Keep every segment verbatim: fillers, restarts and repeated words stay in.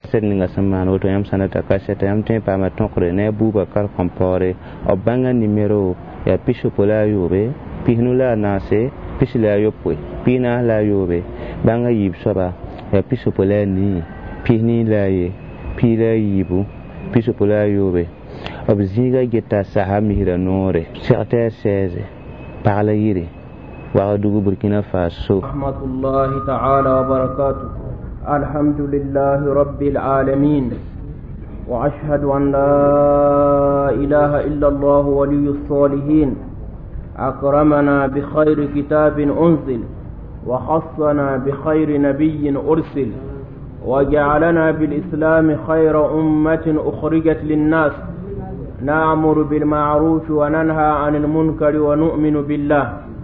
kaset ninga saman woto yam sanata kaset yam tin pa ma tonkre ne Boubacar Compore o banga numero ya pisho pola yobe pihnula nase pisla yopwe pina la yobe banga yib soba ya pisho pola ni pihni la ye pila yibu pisho pola yobe obziga geta sahami hira nore certain seize par la yiri wa dugu Burkina Faso. Rahmatullahi ta'ala wa barakatuh. Alhamdulillahi rabbil alamin. Wa ashhadu an la ilaha illa Allah waliyyus salihin. Akramana bi khayri kitabin unzil wa khassana bi khayri nabiyyin ursil wa ja'alana bil islam khayra ummatin ukhrijat lin nas. نأمر بالمعروف وننهى عن المنكر ونؤمن بالله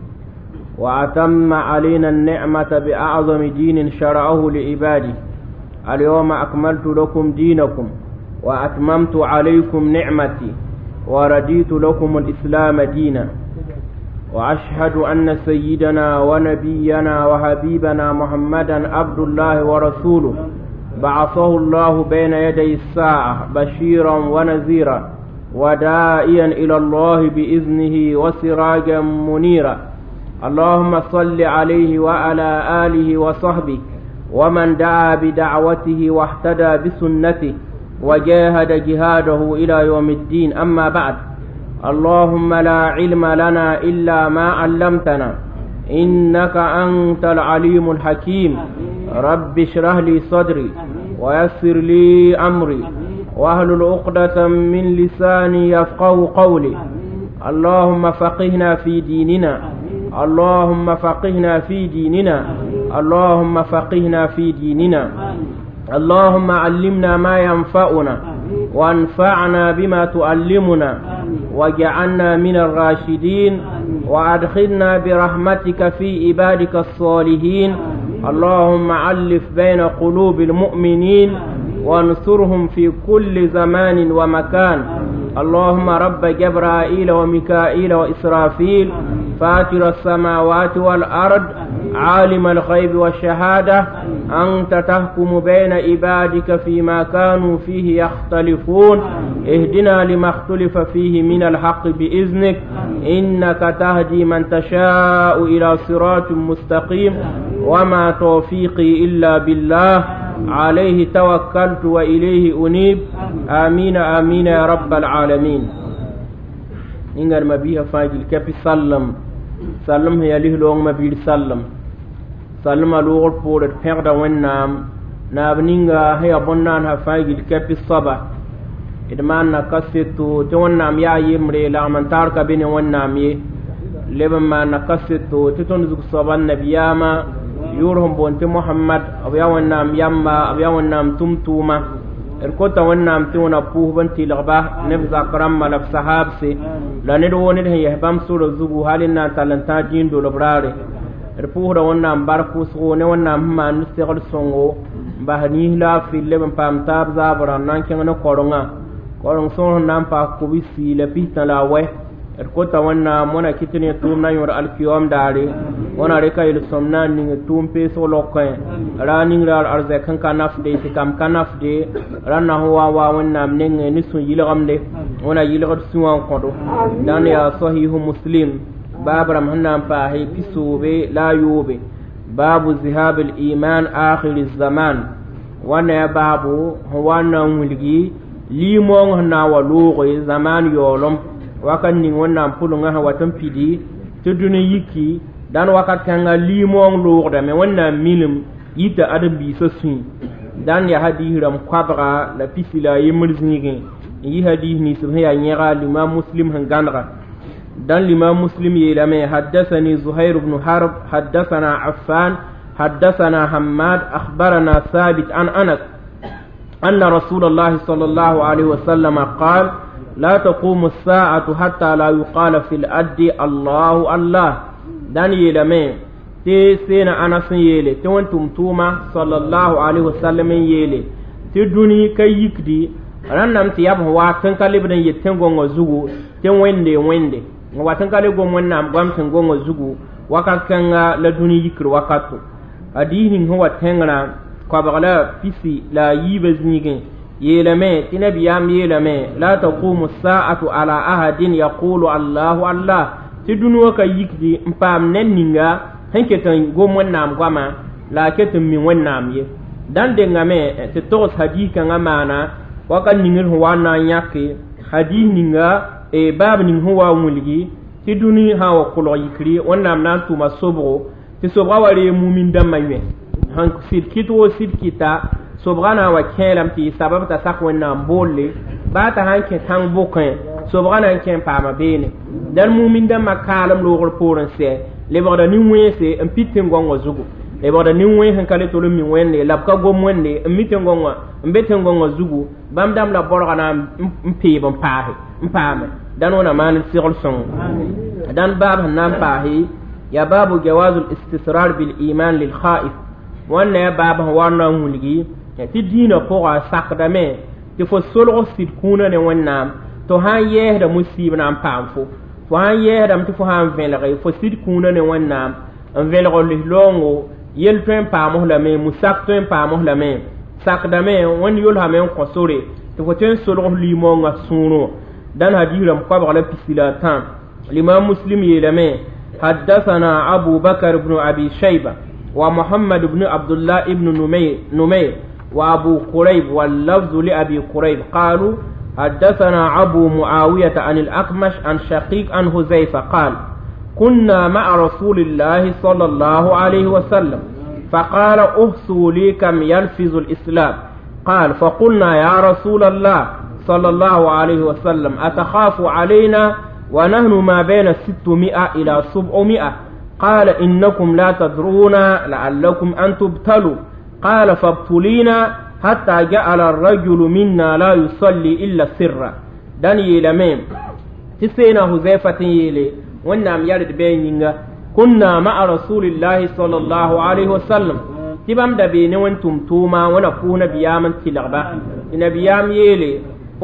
وأتم علينا النعمة بأعظم دين شرعه لعباده. اليوم أكملت لكم دينكم وأتممت عليكم نعمتي ورديت لكم الإسلام دينا. وأشهد أن سيدنا ونبينا وحبيبنا محمدا عبد الله ورسوله بعثه الله بين يدي الساعة بشيرا ونذيرا وداعيا إلى الله بإذنه وسراجا منيرا. اللهم صل عليه وعلى آله وصحبه ومن دعا بدعوته واهتدى بسنته وجاهد جهاده إلى يوم الدين. أما بعد، اللهم لا علم لنا إلا ما علمتنا إنك أنت العليم الحكيم. رب اشرح لي صدري ويسر لي أمري واحلل عقدة من لساني يفقهوا قولي. اللهم فقهنا في ديننا اللهم فقهنا في ديننا اللهم فقهنا في ديننا. اللهم علمنا ما ينفعنا وانفعنا بما تعلمنا واجعلنا من الراشدين وادخلنا برحمتك في عبادك الصالحين. اللهم ألف بين قلوب المؤمنين وانصرهم في كل زمان ومكان. اللهم رب جبرائيل وميكائيل وإسرافيل فاتر السماوات والأرض عالم الغيب والشهادة أنت تحكم بين عبادك فيما كانوا فيه يختلفون. اهدنا لما اختلف فيه من الحق بإذنك إنك تهدي من تشاء إلى صراط مستقيم. وما توفيقي إلا بالله عليه توكلت وإليه أنيب. آمين آمين يا رب العالمين. إنغر مبيها فاجل كفي سلم سلم هي له لون مبيل سلم سلم لوغر بورد فقد ونام نابنينغا هي بنان هفاجل كفي الصبا إدمان نكسيتو تونام يا يمري لعمن تارك بين ونام يه لبما نكسيتو تتنزق صبا النبياما يورهم بونت محمد أبيا ونام يما أبيا ونام تمتوما الكوتا ونام تونا بوه بنتي لغبا نفزا كرام ملف صحاب سي لندو ونده يهبام سور الزبو هالنا تلنتا جين دو لبراري البوه دا ونام باركو سغو نونام هما نستغل سونغو بحنيه لا في اللبن پامتاب زابرا نانكينا نقرنا قرن سون نام پا كوبي سي لبيتنا لاوه الكوتا ونام ونا كتني تومنا يور الكيوم داري wana reka il somna ning tumpe so lokay raning ral arze kan kanaf de tikam kanaf de ranna huwa wa wonnam ning ni sun yilgamde wana yilgad suwan kodo dan ya sahihu muslim babram hanam pa hay pisube la yube babu zihab al iman akhir al zaman wana babu wana wulgi limon na walugo zaman yolom wakan ning wonnam pulunga hawatan pidi tuduni yiki dan wakat kanga limong loogda me wonna milim yita adam bi sosin dan ya hadihiram kwabra la pisila yimriznigi yi hadith ni subha ya nyira limam muslim hangandra dan limam muslim yelame haddathani zuhair ibn harb haddathana affan haddathana hammad akhbarana thabit an anas anna rasulullah sallallahu alaihi wasallam qala la taqumu as-sa'atu hatta la yuqala fil addi Allahu Allah. dan yelame te sena anasin yele te wantum tuma sallallahu alaihi wasallam yele te duni kay yikdi rannam ti yab wa tan kalibdan yetten gongo zugu te wende wende wa tan kale gon wonnam gam tan gongo zugu wakat kanga la duni yikru wakatu adini huwa tengra قبغلا فيسي لا يبزنيك يلمي تنبيام يلمي لا تقوم الساعة على أحد يقول الله الله تدنوك يكدي مبام ننينغا هنكتن قوم ونام قما لا كتن من ونام يه دان دنغامي تتوس حديث نغمانا وكان نغير هوانا يكي حديث نغا e bab ning huwa mulgi ti duni ha wa kulo yikri wonnam nan tuma sobro ti sobra wale mumin dam maywe han fit kito sit kita sobra na wa kelam ti sabab ta sak wonnam bolle ba ta han ke tang bokin sobra na ken pa ma bene dan mumin dam makalam lo gol poran se le borda ni wese en pitin gongo zugo e borda ni wen han kale to mi wenne lab ka gom wenne mitin gongo mbeten gongo zugo bam dam la borga na mpi bon paahe mpame dan wana man sigol son dan bab nan paahi ya babu jawazul istisrar bil iman lil khaif wanna ya bab wana mulgi ti dina poa sakdame ti fo solgo sid kuna ne wannam to han yehda musib nan pamfo fo han yehda mti fo han velre fo sid kuna ne wannam en velgo li longo yel pen pamo la me musak pen pamo la me sakdame won yol ha men ko sore to fo ten solgo li mo nga suno دان هديرم قبر على بسلاتان الإمام مسلم يلمي حدثنا أبو بكر بن أبي شيبة ومحمد بن عبد الله بن نمير, نمير وأبو قريب واللفظ لأبي قريب قالوا حدثنا أبو معاوية عن الأقمش عن شقيق عن هزيفة قال كنا مع رسول الله صلى الله عليه وسلم فقال أحصوا لي كم يلفظ الإسلام قال فقلنا يا رسول الله صلى الله عليه وسلم أتخاف علينا ونحن ما بين ستمائة إلى سبعمائة قال إنكم لا تدرون لعلكم أن تبتلوا قال فابتلينا حتى جعل الرجل منا لا يصلي إلا سرا داني لميم تسينا هزيفة يلي ونام يرد بينينا كنا مع رسول الله صلى الله عليه وسلم تبام دبيني وانتم توما ونفونا بياما تلغبا نبيام يلي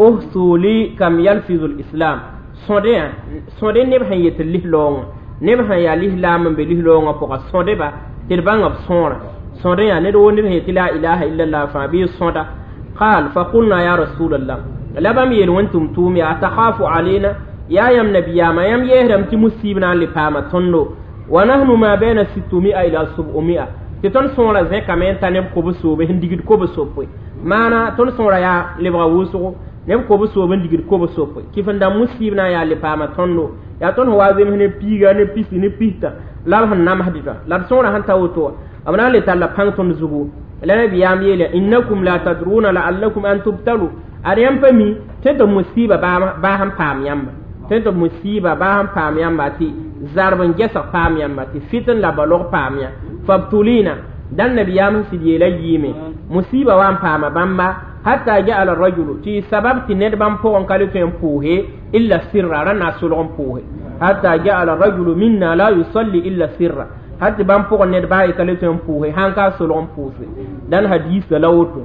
أحصولي كم يلفظ الإسلام صديا صديا نبحن يتليه لون نبحن يليه لامن بليه لون فوق صديا با تلبان بصورة صديا ندو نبحن يتلا إله إلا الله فابي صدا قال فقلنا يا رسول الله لبام يل وانتم تومي أتخاف علينا يا يم نبيا ما يم يهرم تمسيبنا لفاما تنو ونحن ما بين ستمائة إلى سبعمائة تتون صورة زي كمان تنب كوبسو بهن ديجد كوبسو بوي مانا تون صورة يا لبغا وسو nem ko bo so ban digir ko bo so ko kifan da musibna ya le pama tonno ya ton ho waze mene piga ne pisi ne pista la han nam hadita la sona han tawoto amna le talla pang ton zugu la nabi yam yele innakum la tadruna la'allakum an tubtalu ariyam fami tento musiba ba ba han pam yamba tento musiba ba han pam yamba ti zarban gesa pam yamba ti fitan la balor pam ya fabtulina dan nabi yam sidiyela yime musiba wan pama bamba حتى جعل الرجل تي سبب تندبان بون كالتين بوه إلا سرا رنا سلغن بوه حتى جعل الرجل منا لا يصلي إلا سرا حتى بان بون ندبان كالتين بوه هانكا سلغن بوه دان حديث لوتو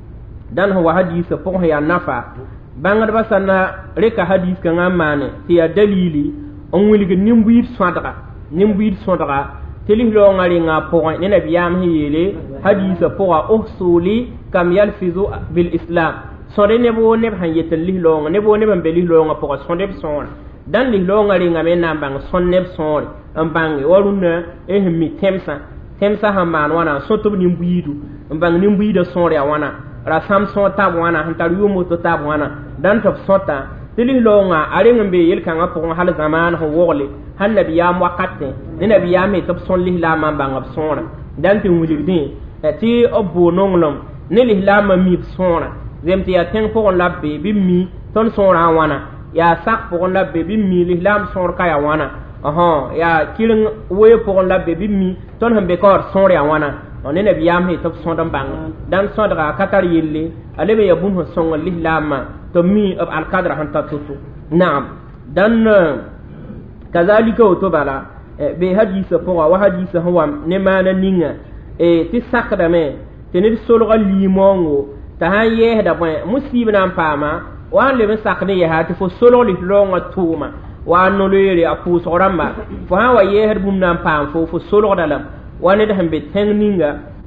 دان هو حديث بوه يا نفع بانغر بسنا ريكا حديث كان ماني تي دليلي أمولي نمبير صدقة نمبير صدقة تلي لو ngari nga point ne nabiyam hiyele hadisa poa usuli kam yalfizu bil islam so de nebo ne han yetel li lo nebo ne ban beli lo nga poa so de son dan li lo ngari nga men nam bang son ne son am bang waruna e mi temsa temsa ha man wana so to ni mbuidu bang ni mbuida son ya wana ra sam son tab wana han tar yumo to tab wana dan top sota tili lo nga are ngambe yel kan ga poa hal zaman ho wogle han nabiyam waqatte ni nabiyam e top son li la man bang ab son dan ti wulidin ti obo nonglom ne li la ma mi son zem ti ya ten ko labbe bi mi ton son ra wana ya sak ko labbe bi mi li lam son ka ya wana aha ya kirin we ko labbe bi mi ton hambe ko son ya wana on ne nabiyam e top son dan bang dan son daga katar yelle ale be ya bun ho son li la ma to mi ab al kadra han tatutu na'am dan kazalika to bala be hadisa po wa hadisa huwa ne mana ninga e ti sakda me te ne solga limongo ta ha ye da bon musibna pama wa le me sakne ya hati fo solo li longa tuma wa no le apu soramba fo ha wa ye her bum nan pam fo fo solo dalam wa ne da hambe ten ninga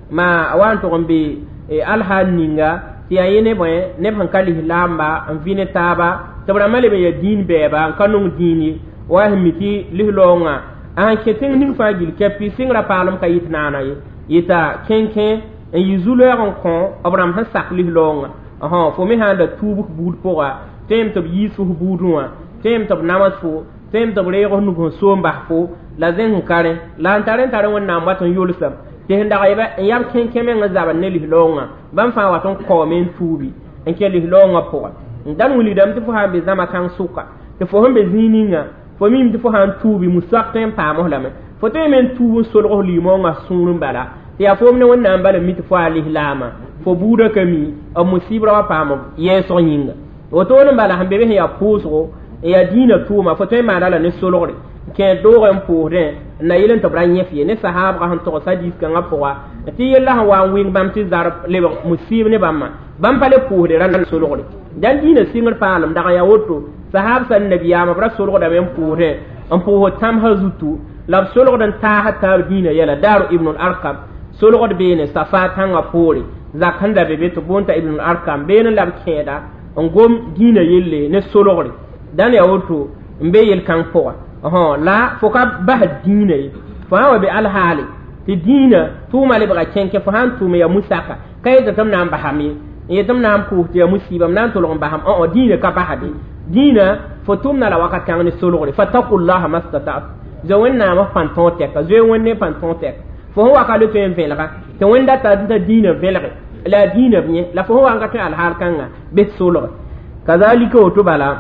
ma awan to gombe e alhal ninga ti ayene boy ne ban kali lamba an vine taba tabra male be ya din beba kanung dini wa himiti lihlonga an ketin nin fagil kepi singra palam kayit nana yita kenken en yizulu en kon abram han sak lihlonga aha fo me handa tubu bud poa tem to yisu budwa tem to namas fo tem to rego nu ko somba fo la zen kare la antaren tare wonna maton yulusam te henda ga yaba yam kenken men ngazaba ne lihlonga ban fa waton komen tubi en ke lihlonga poa dan wuli dam ti fo ha be zama kan suka te fo hombe zininga fo mim ti fo han tubi musaqtem pa mo lame fo te men tubu solgo limo nga sunun bala te ya fo ne wonna bala mit fo ali lama fo buda kami o musibra wa pa mo yeso nyinga o to ne bala hambe be ya puso ya dina tuma fo te ma dala ne solore ke do ren pour na yilen to branye fi ne sahaba han to sadis kan apwa ti yella wa wing bam ti zar le musib ne bamma bam pale pour de ran solore dan dina singar palam daga ya woto sahab san nabiyama bra solgo da men pore on po tam hazutu la solgo dan ta hatta dina yala daru ibn al-arqam solgo de bene safa tanga pore zakanda be beto bonta ibn al-arqam bene lab keda on gom dina yelle ne solgo dan ya woto mbe yel kan fo aha la foka bah dina fa wa bi al-hali ti dina tuma le bra kenke fa han tuma ya musaka kay da tam nam bahami yedam nam pu ti ya musibam nan to lon baham o dina ka bahadi dina fotumna la wakati ngani solore fatakullaha mastata'at zawenna ma fantonte ka zo wonne fantonte fo ho wakale to en velga to wenda ta da dina velga la dina bi la fo ho anga to al hal kanga be solore kazalika to bala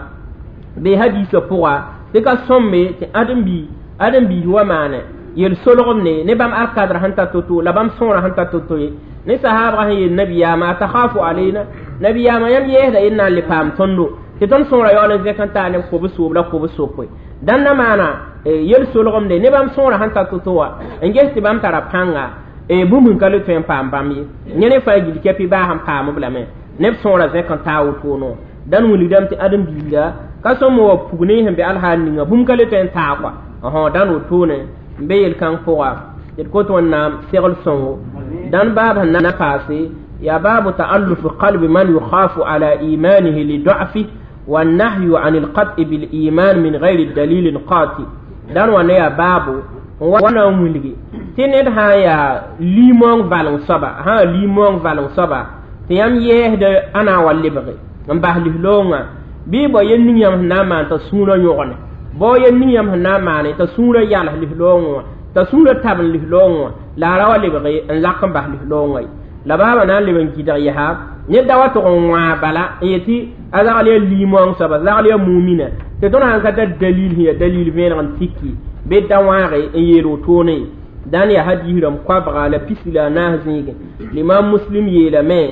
be hadisa poa te ka somme te adam bi adam bi wa mane yel solore ne ne bam al kadra hanta to to la bam sona hanta to to ne sahaba he nabiya ma takhafu alaina nabiya ma yam yehda inna li pam tondo ti ton sõora yaool n vẽk n taa neb kob soob la kob sopoe dãn na maana yel solgemde ne bãmb sõora sẽn ta to-to wã n ges tɩ bãmb tara pãnga bũmb n ka le tõe n paam bãmb ye yẽ ne fãa gil kɛpɩ baa sẽn paam b lame neb sõora vẽk n taa wotoonõ dãn wilgdame tɩ ãdem-biiga ka sõm wa pug ne sẽn be alhaal ninga bũmb ka le tõe n taa kɔa ãhõ dãn wotoone n be yel-kãng pʋga d kot wẽnnaam segl sõngo dãn baab sẽn na paase ya baabu ta'allufu qalbi man yukhafu ala imanihi li da'fi والنهي عن القطع بالإيمان من غير دليل قاطع دان وانا يا بابو وانا مولغي تنين ها يا ليمون فالون صبا ها ليمون فالون صبا تيام يهد انا واللبغي نباه لهلونga بيبو ينين يام ناما تسونا يوغن بو ينين يام ناما تسونا يالا لهلونga تسونا تابن لهلونga لا راوا لبغي ان لاكم باه لهلونga la baba nan le ben kidar ya ha ne dawa to wa bala yeti ala ali limon saba la ali mu'mina te don han kada dalil hiya dalil ben ran tikki be daware e yero to ne dan ya hadiram kwa bala pisila nahzinga l'imam muslim yela me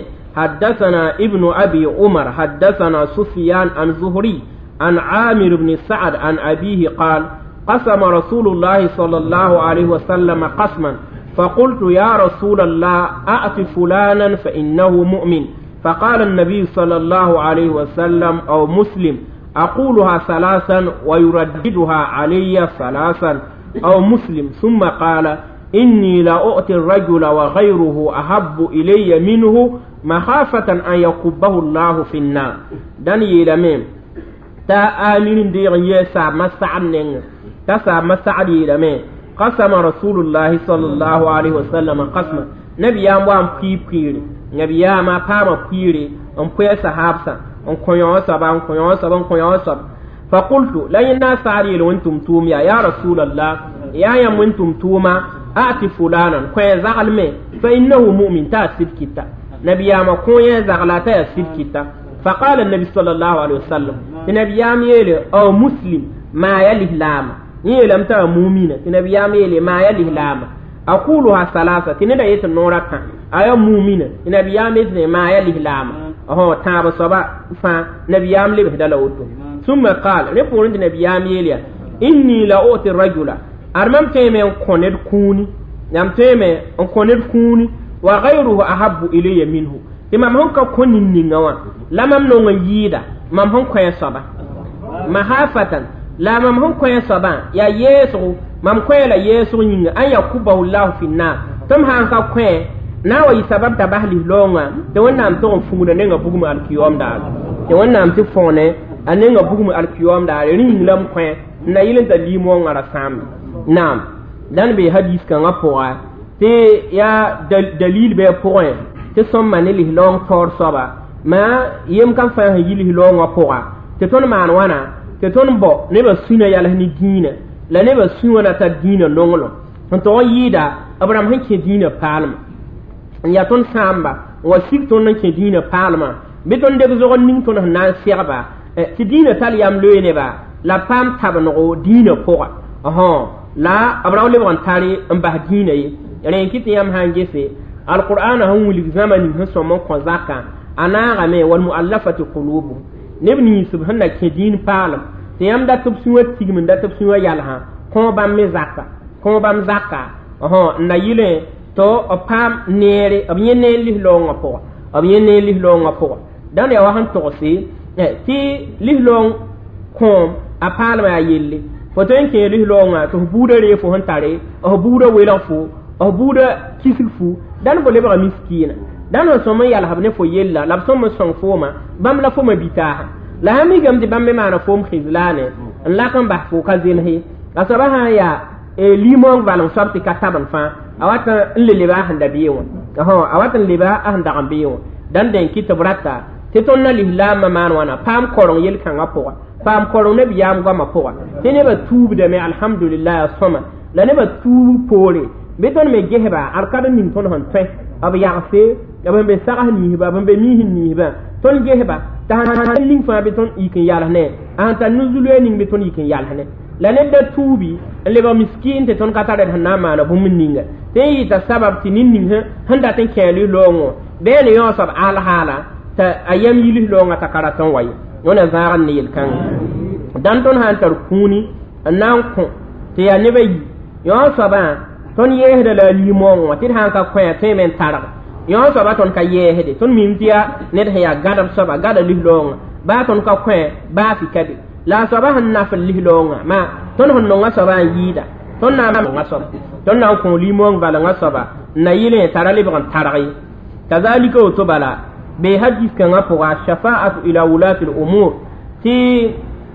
حدثنا ابن أبي عمر حدثنا سفيان عن زهري عن عامر بن سعد عن أبيه قال قسم رسول الله صلى الله عليه وسلم قسما فقلت يا رسول الله أعط فلانا فإنه مؤمن فقال النبي صلى الله عليه وسلم أو مسلم أقولها ثلاثا ويرددها علي ثلاثا أو مسلم ثم قال إني لا أؤتي الرجل وغيره أحب إلي منه مخافة أن يكبه الله في النار داني لمن تا آمين دير يسا مسعد نين تسا مسعد لمن قسم رسول الله صلى الله عليه وسلم قسما نبي يام وام بي بيري نبي يام پام بيري ام بي صحابسا ام كونيو سبا ام كونيو سبا ام كونيو سبا فقلت لا ينا ساري وانتم توم يا يا رسول الله يا يا وانتم توما اتي فلانا كوي زغل مي فانه مؤمن تا سبكتا نبي يام كوي زغلاتا سبكتا فقال النبي صلى الله عليه وسلم النبي يام يلي او مسلم ما يلي لاما ni lam ta mu'mina tinabi ya mele ma ya lihlama aquluha salasa tinida yet noraka aya mu'mina tinabi ya mele ma ya lihlama oh taba soba fa nabi ya mele bidala wuto summa qala ne pour nabi ya mele inni la uti rajula armam teme koned kuni yam teme on koned kuni wa ghayruhu ahabbu ilayya minhu imam honka konin ningawa lamam no yida mam honko ya soba mahafatan la mam hon koy saban ya yesu mam koy la yesu nyinga an yakubahu allah fi na tam han ka koy na wa yi sabab ta bahli longa te wonnam to funguna ne nga bugum alkiyom da te wonnam ti fone ane nga bugum alkiyom da ring lam kwen na yilin ta limo ngara sam nam dan be hadis kan apora te ya dalil be point te som manili long tor soba ma yem kan fa yili long apora te ton man wana te ton bo ne ba suna yala ni dina la ne ba suna ta dina nonglo ton to yida abraham han ke dina palma ya ton samba wa sik ton nan ke dina palma be ton de zo ning ton na sirba ti dina tal yam loene ba la pam tabno dina pora aha la abraham le wan tari en ba dina yi ren kiti yam hangese alquran han wuli zamani han so mon ko zakka ana game wal muallafati qulubu nebni subhana ke din palam te yam da tub suwa tigmin da tub suwa yalha ko bam me zakka ko bam zakka aha na yile to opam nere abnyene lihlonga po abnyene lihlonga po dan ya wahan to si ti lihlong kom apalma ya yille foto en ke lihlonga to buda re fo hantare o buda wela fo o buda kisilfu dan bo lebra miskina dan on soma yalla habne fo yella la soma son foma bam la foma bitaha la hami gam de bam me mana fom khizlane la kan ba fo kazin he asabaha ya e limon valon sorti kataban fa awata le leba handa biyo ho awata leba handa gambiyo dan den kitabrata teton na lihlama man wana pam korong yel kan apo pam korong ne biyam gama po tene ba tubu de me alhamdulillah soma la ne ba tubu pole beton me gehba arkada min ton hon fe ab yaase ab be sarah ni ba be mi ni ba ton gehba ta ling fa beton ikin yalla ne anta nuzulu ni beton ikin yalla ne la ne da tubi le ba miskin te ton kata de na ma na bum ninga te yi ta sabab ti nin ninga handa tan kelu longo be ne yo sab al hala ta ayam yili longa ta karaton way wona zaran ni kan dan ton han tar kuni nan ko te ya ne be yo saba ton yehde la limon watit han ka kwen te men tara yo so ba ton ka yehde ton mimtia ne de ya gadam so ba gada lihlong ba ton ka kwen ba fi kadi la so ba han nafal lihlong ma ton hon no so ba yida ton na ma so ton na ko limon bala ngaso ba na yile tara le ban tarai kazalika to bala be hadis kan apo wa shafa'atu ila ulati al-umur ti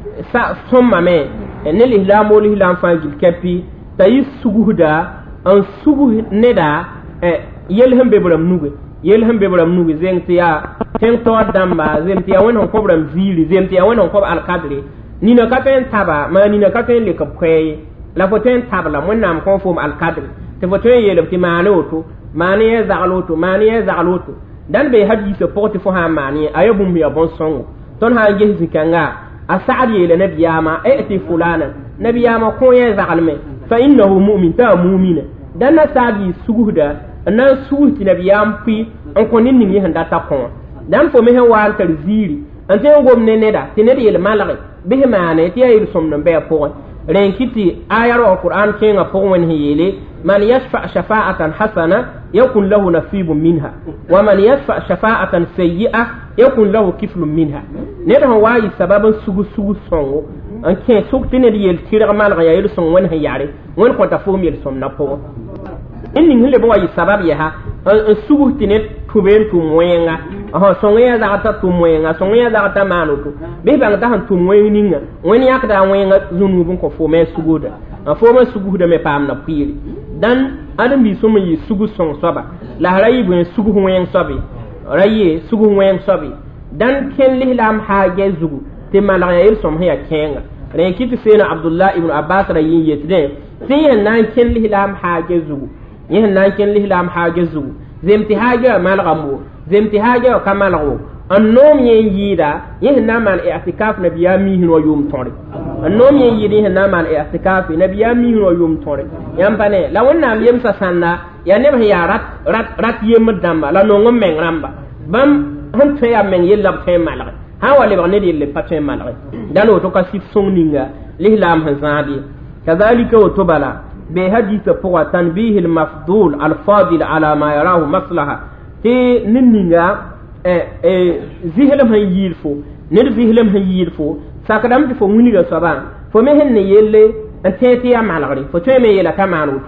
sa somma me ne lihlamo lihlam fa gil kapi tayi suguda an sugu neda eh yelham be bram nuge yelham be bram nuge zengtia ten to damba zengtia wonon ko bram zili zengtia wonon ko al kadri ni na kapen taba ma ni na kapen le kap kwe la foten tabla mon nam ko fum al kadri te foten yelem ti manoto mani zagaloto mani zagaloto dan be hadise porti fo ha mani ayobum ya bon songo ton ha gehzi kanga asad yele nabiyama eti fulana nabiyama ko ye zagalme fa innahu mu'min ta mu'mina dan na sabi suguda na suuti nabiyam pi an ko nin ni handa ta ko dan fo me he wa tar ziri an te ngom ne ne da tinedi yele malare be maane ti ayir som no be po ren kiti ayaro alquran kenga po wen hiyele man yashfa shafa'atan hasana yakun lahu nasibun minha wa man yashfa shafa'atan sayyi'a yakun lahu kiflun minha ne da wayi sababan sugu sugu songo an ke sukti ne yel tira malga ya yel son wen hayare wen ko ta fo yel som na po inni ngile bo wayi sabab ya ha sugu tinet tuben tu moyenga aha songa da ta tu moyenga songa da ta manuto be bang ta han tu moyeninga wen yak da moyenga zunu bun ko fo me suguda fo me suguda me pam na pili dan adam bi so me sugu son soba la rayi bu sugu moyen sobi rayi sugu moyen sobi dan ken lihlam haage zugu te malga yel som ya kenga ren kiti sena abdullah ibn abbas rayin yetde te nan ken lihlam haage zugu yen nan ken lihlam haage zugu zemti haage malgambo zemti haage kamalgo annom yen yida yen namal i'tikaf nabiyami hin wa yum tori annom yen yidi hin namal i'tikaf nabiyami hin wa yum tori yambane la wonna yem sa sanna ya ne ya rat rat rat yem damba la no ngom men ramba bam han to ya men yella te malga ha wale ba ne le patin malga dan o to ka sif song ninga lihlam hazadi kadhalika o to bala be hadith pour tanbih al mafdul al fadil ala ma yarahu maslaha ti ninninga eh eh zihlam han yilfo ne zihlam han yilfo sakadam ti fo muniga soban fo me hen ne yelle an tete ya malgari fo to me yela kamanu tone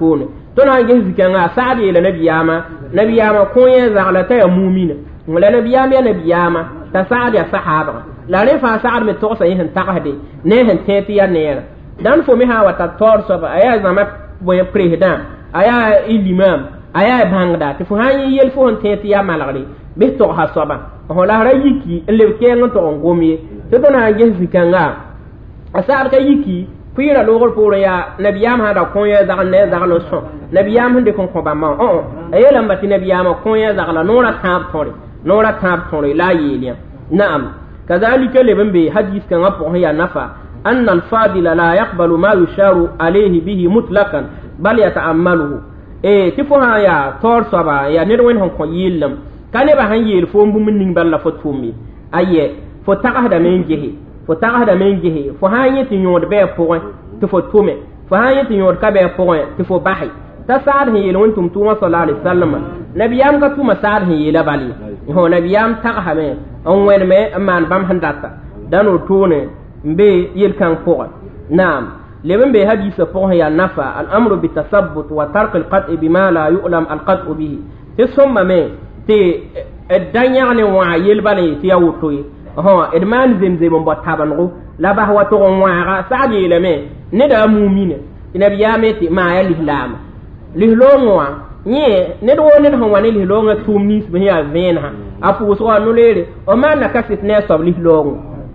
to na ngi zikanga saadi la nabiyama nabiyama ko ye zagla ta ya mu'mina wala nabiyama ya nabiyama ta saadi ya sahaba la re fa saad me to sa yin taqhade ne hen teti ya ne dan fo mi ha wata tor so ba aya zama boye president aya imam aya bangda ti fo hanyi yel fo hon teti ya malagri be to ha so ba ho la ra yiki le ke ngon to ngomi to to na ngi zikanga asar ka yiki pira logor poro ya nabiyam hada kon ya zagal ne zagal so nabiyam hande kon ko ba ma o ayela mbati nabiyam kon ya zagal nora tab tori nora tab tori la yeliya na'am kadhalika leben be hadith kan apo ya nafa anna al-fadila la yaqbalu ma yusharu alayhi bihi mutlaqan bal yata'ammaluhu e tifo ha ya tor so ba ya ne wen hon ko yilam kane ba han yel fo mbum ning balla fo tumi aye fo taqahda men jehi fo taqahda men jehi fo hanye ti nyod be point ti fo tume fo hanye ti nyod ka be point ti fo bahi ta saad hin yel tum tuma sallallahu alaihi wasallam nabiyam ka tuma saad hin yela bali ho nabiyam taqha me on wen me man bam handata dano tone mbe yel kan po naam leben be hadisa po ya nafa al amru bi tasabbut wa tark al qat' bima la yu'lam al qat' bihi ti somma me ti danya ne wa yel bali ti yawtoyi ho edman zemzem mbo tabango la ba wa to ngwara saadi le me ne da mu'mina nabiyame ti ma ya lihlam lihlongwa nye ne do ne ho wani lihlonga tumnis be ya venha afu so anu lele o man na kasit ne so lihlongo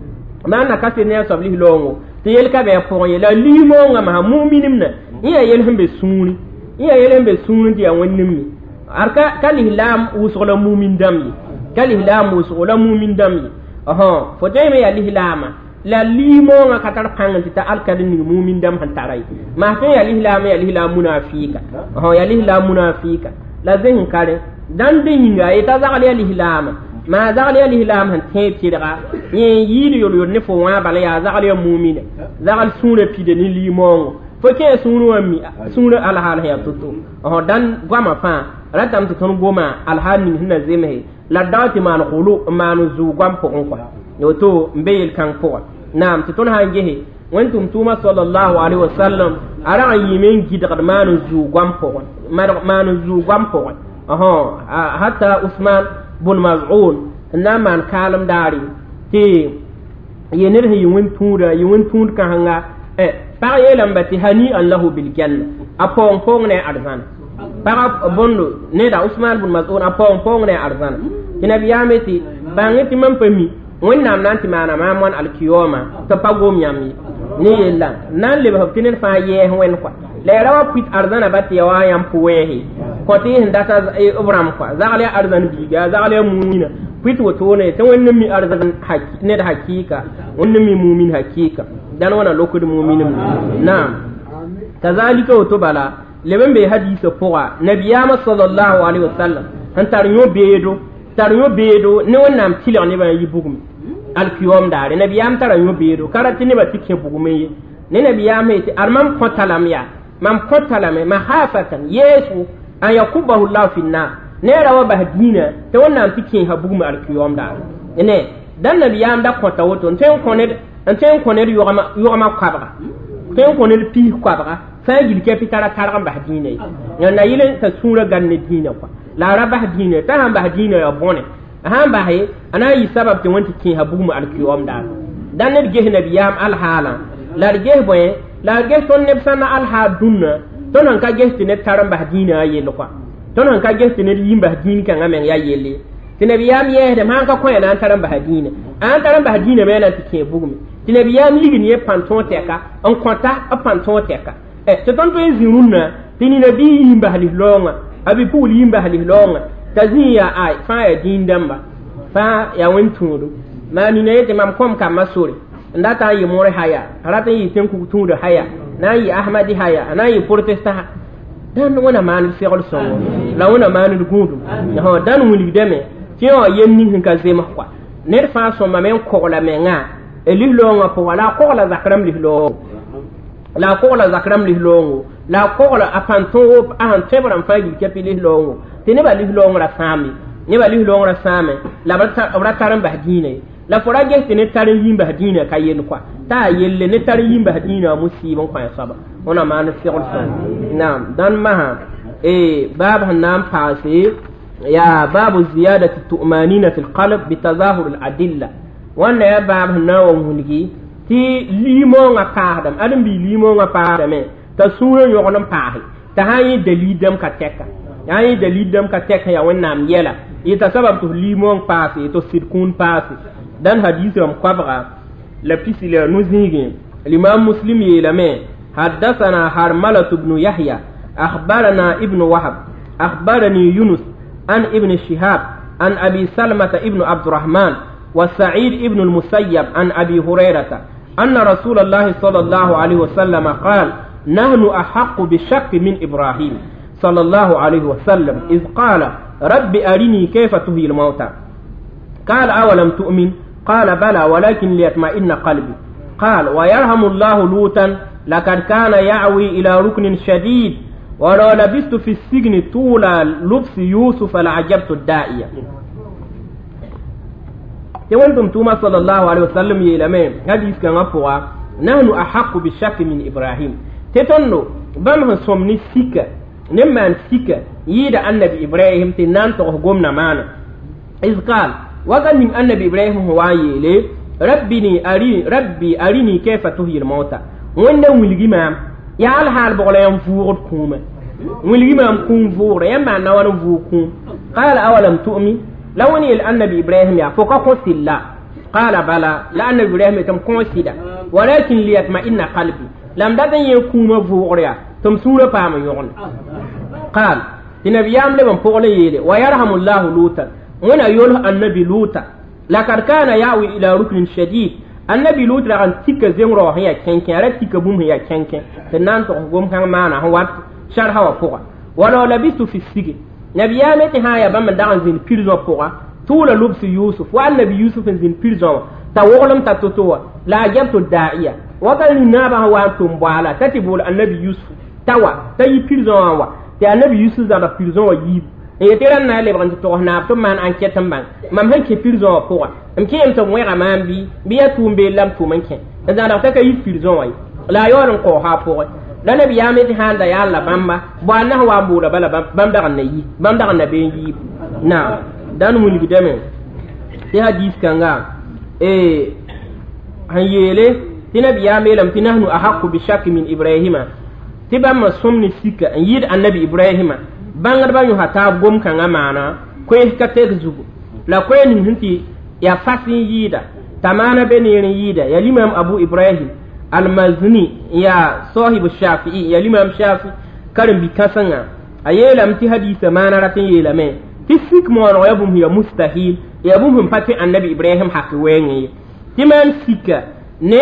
man na kasit ne so lihlongo ti yel ka be po ye la limonga ma mu'minim na iya yel hembe suni iya yel hembe suni dia wonnimi arka kalihlam usula mu'min damyi kalihlam usula mu'min damyi aha fote me ya lihlama la limonga katar panganti ta alkadin ni mu'min dam han tarai ma te ya lihlama ya lihlam munafika aha ya lihlam munafika la zin kare dan dinga ita zagal ya lihlama ma zagal ya lihlam han te tidra yin yiri yolo ne fo wa bala ya zagal ya mu'mina zagal sura pide ni limongo foke sunu wami sunu alhal ya tutu aha dan gwama fa ratam to ton goma alhal ni hinna zemehe la dawti man khulu man zu gwam po ko yoto mbeyel kan po nam to ton hangehe wantum tuma sallallahu alaihi wasallam ara yimen gidar man zu gwam po man zu gwam po aha hatta usman bun maz'un na man kalam dari ti yenir hi yun tuda yun tund kan hanga eh pa yelam bati hani allahu bil janna apon pong ne arzan para bondo ne da usman bun maz'un apon pong ne arzan kinabi yameti bangeti man pami wonnam nanti mana mamon alkiyoma to pagom yami ni yella nan le baftinen fa ye wen kwa le rawa pit arzana bati yawa yam puwehi ko ti ndata ibram kwa zagale arzan biga zagale mu'mina pit woto ne to wannan mi arzan hakki ne da hakika wannan mi mu'min hakika dan wana lokudu mu'minin na'am kazalika wato bala leben be hadisi poa nabiyama sallallahu alaihi wasallam antar yo beedo tar yo beedo ne wonnam tilo ne ba yibugum alkiyom dare nabiyam tar yo beedo karati ne ba tikke bugume ne nabiyam eti armam kotalam ya mam kotalame mahafatan yesu an yakubahu allah finna ne rawa bahdina te wonnam tikke habugum alkiyom dare ne dan nabiyam da kota woto ten konet ten konet yo ma yo ma kwabra ten konet pi kwabra fa yil ke pitara targam bahdina ya na yile ta sura ganne dina kwa la rabah dina ta han bahdina ya bone han bahe ana yi sabab te wanti kin habugum alkiyom da dan ne ge nabiyam alhala la ge boye la ge ton ne sana alha dunna ton han ka ge ne taram bahdina yelo kwa ton han ka ge ne yim bahdina kan amen ya yele tinabiyam ye de man ka ko ya nan taram bahdina an taram bahdina me na tikin bugum tinabiyam ligin ye panton teka on konta a panton teka eh te ton to zirunna tini nabi yim bahli longa abi pul yim bahli longa taziya ai fa ya dindamba fa ya wentudu ma ni ne te mam kom kam masuri ndata yi more haya rata yi tenku tudu haya na yi ahmadi haya na yi protestant dan wona man fi'ol so la wona man gudu ho dan wuli deme ti o yenni hin ka zema kwa ne fa so ma men ko la menga eli longa po wala ko la zakram li lo la ko la zakram li longo la ko la apanto a tebram fa gi ke pili longo tene ba li longo la fami ne ba li longo la fami la ba ta ba taram bahdine la fo ra ges tɩ ne tar n yĩmba dĩinã ka yen koa t'a yelle ne tar n yĩmba dĩinã wa musɩɩb n kõ ya soaba wẽna maan segl sõn naam dãn masã baab sẽn na n paase yaa baabu ziyadati tumaninati lqalb bitazahur ladilla wãnna yaa baab sẽn na n wa wilgi tɩ liimoongã paasdame ad n bii liimoongã paasdame t'a sũurã yõgd n paase t'a sã n yẽ dalil dãmb ka tɛka yaa yẽ dalil dãmb ka tɛk ya wẽnnaam yɛla yeta sabab tɩ f liimoong paase tɩ sɩd kũun paase dãn hadiis rãmb koabga la pisi la nu zĩigẽ الإمام مسلم يلمي حدثنا حرملة بن يحيى أخبرنا ابن وهب أخبرني يونس عن ابن شهاب عن أبي سلمة ابن عبد الرحمن وسعيد ابن المسيب عن أبي هريرة أن رسول الله صلى الله عليه وسلم قال نحن أحق بالشك من إبراهيم صلى الله عليه وسلم إذ قال رب أرني كيف تحيي الموتى قال أولم تؤمن قال بلى ولكن ليطمئن قلبي قال ويرحم الله لوطا لقد كان يعوي إلى ركن شديد ولو لبثت في السجن طول لبس يوسف لعجبت الداعية يوانتم توما صلى الله عليه وسلم يلمين حديث كان أفوا نحن أحق بالشك من إبراهيم تتنو بمه سمني سيكا نمان سيكا يدا النبي إبراهيم تنان تغمنا معنا إذ قال وقال من النبي إبراهيم هو يلي ربني أري ربي أريني كيف تحيي الموتى وين ولغي مام يا الحال بقول يوم فوق كوم ولغي مام كوم فوق يا ما نوان فوق كوم قال أولم تؤمن لو أني النبي إبراهيم يا فوق قصيلا قال بلى لا النبي إبراهيم تم قصيلا ولكن ليطمئن قلبي لم دتن يكوم فوق يا تم سورة بام يغن قال النبي يام لمن فوق يلي ويرحم الله لوطا وين يقول النبي لوطا لقد كان يأوي إلى ركن شديد النبي لوط لغن تيكا زمرو هي كنكن على تيكا بوم هي كنكن تنان تقوم كان معنا هو شرها وفوق ولو لبثت في السجن نبي يامتي هاي بام دغن زين بيرزو فوق طول لبس يوسف والنبي يوسف زين بيرزو تاولم تاتوتو لا جبت الداعية وقال النبي هو انتم بوالا تتبول النبي يوسف توا تاي بيرزو وا تي النبي يوسف زاد بيرزو ييب يتيران na lebran to na to man enquête man mam han ke prison ko am ke am to wera man bi bi ya tumbe lam to man ke da da ta kai prison wai la yoron ko ha po la nabi ya mi handa ya Allah bamba bo na wa bula bala bam da na yi bam da na be yi na dan mun gi deme ti hadis kanga e han yele ti nabi ya mi lam tinahnu ahqqu bi shakk min ibrahima ti bam sumni sika an yid annabi ibrahima bangar ba yu hata gom kanga mana ko ka tek zugo la ko ni hinti ya fasin yida tamana benirin yida ya limam abu ibrahim al-mazni ya sahibu shafi'i ya limam shafi karim bi kasanga ayela mti hadisa mana ratin yela me tisik mo no yabum ya mustahil yabum pati annabi ibrahim hakki wenye timan sika ne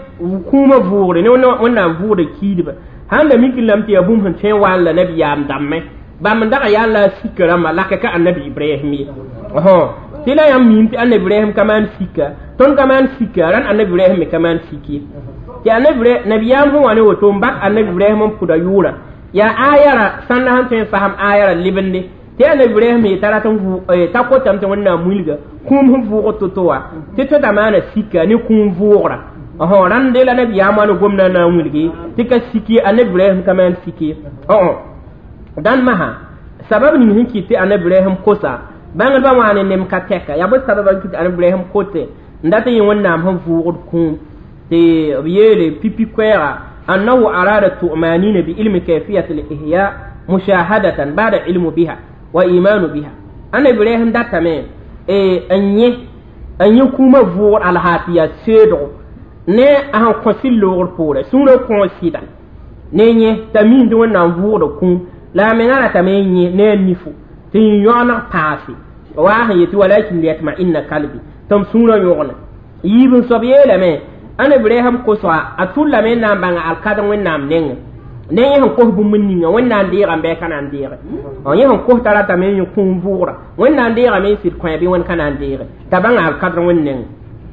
kuma vure ne wannan vure kidiba handa mikin lamti yabum han chen wala nabi yam damme bam ndaga yalla sikra malaka ka annabi ibrahim ho tila yam min ti annabi ibrahim kaman sikka ton kaman sikka ran annabi ibrahim kaman sikki ti annabi nabi yam ho wani woto mbak annabi ibrahim puda yura ya ayara sanna han ten faham ayara libende ti annabi ibrahim tara ton fu ta ko tam ton wannan mulga kum hu fu to to wa ti to da mana sikka ni kum vuura ho ran de la nabi yam wani gomna na mulgi ti ka sikki annabi ibrahim kaman sikki ho dan maha sabab ni hinki ti annabi ibrahim kosa bangal ba wani nem ka teka ya bo sabab ki annabi ibrahim kote ndata yin wannan han fuud kun te yele pipi kwera annahu arada tu'manina bi ilmi kayfiyat al-ihya mushahadatan ba'da ilmu biha wa imanu biha annabi ibrahim data me e anye anye kuma vuur al-hatiya sedo ne an kosillo pore suno konsida ne nye tamin de wannan vuur kun la mengana tamenye ne nifu tin yona pasi wa ha yeti walakin liyatma inna qalbi tam sura yona yibun sobiyela me ana ibrahim ko so atulla me nan banga alkadan wannan nen ne yan ko bu munninga wannan de rambe kanan de on yan ko tara tamenye kun vura wannan de rame sit ko bi won kanan de tabanga alkadan wannan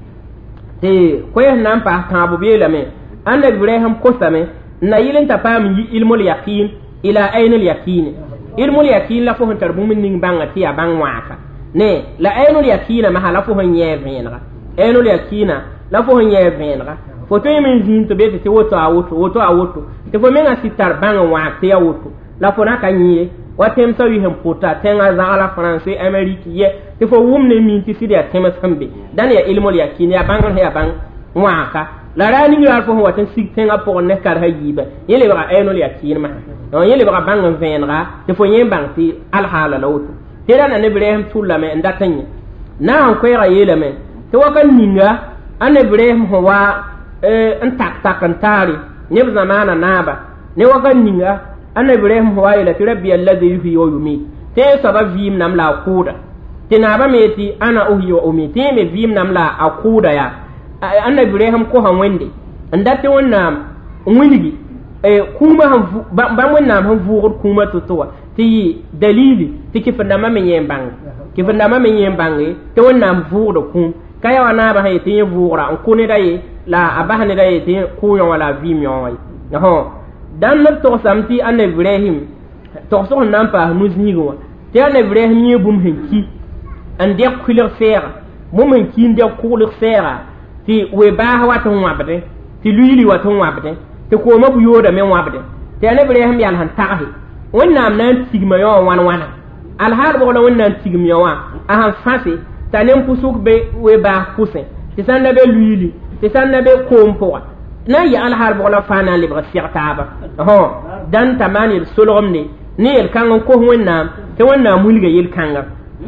te ko yan nan pa tabu biyela me ana ibrahim ko same na yilin tapam yi ilmul yaqin ila aynul yakin ilmul yakin la fo tar bu min ning banga ti ya bang waka ne la aynul yakin ma hala fo nye venra enul yakina la fo nye venra fo to yemen zin to be te woto a woto woto a woto te fo menga sitar banga wa te a woto la fo na ka nyi watem sa wi hem pota tenga za ala français amerique ye te fo wumne min ti sidia tema sambe dan ya ilmul yakina ya banga ya bang wa ka la rani ngi al fo watem sig tenga pour ne kar hayiba yele ba enul yakina ma no yele ba banga venra te fo yen bang ti al hala la woto te ran ne ibrahim tulame ndatanye na an ko ya yele me te wakan ninga an ibrahim ho wa en tak tak an tari ne zamana naba ne wakan ninga an ibrahim ho wa ila rabbi alladhi yuhyi wa yumiit te sabab vim nam la kuda te naba meti ana uhyi wa umiit te me vim nam la akuda ya an ibrahim ko han wende ndate wonnam ngwiligi e kuma han ba wonnam han vuur kuma to to ti dalili ti kifanda ma me yembang kifanda ma me yembang te wonnam vuur do kum kaya wana ba hay tin vuura on kuni dai la abahne dai tin kuyo wala vimyo wai ho dan no to samti an ibrahim to so nan pa nuznigo te an ibrahim ni bum henki an de kulir fera mum henki de kulir fera ti we ba waton wabde ti luyili waton wabde te ko mabu yoda men wabde te an ibrahim yal han tahi wonnam nan tigma yo wan wana al har bo la wonnan tigma yo wa a han fasi tanem pusuk be we ba kusen ti sanna be luili ti sanna be kompo na ya al har bola fana li ba sirtaba ho dan tamani solomni ni el kan ko wonna te wonna mulga yel kanga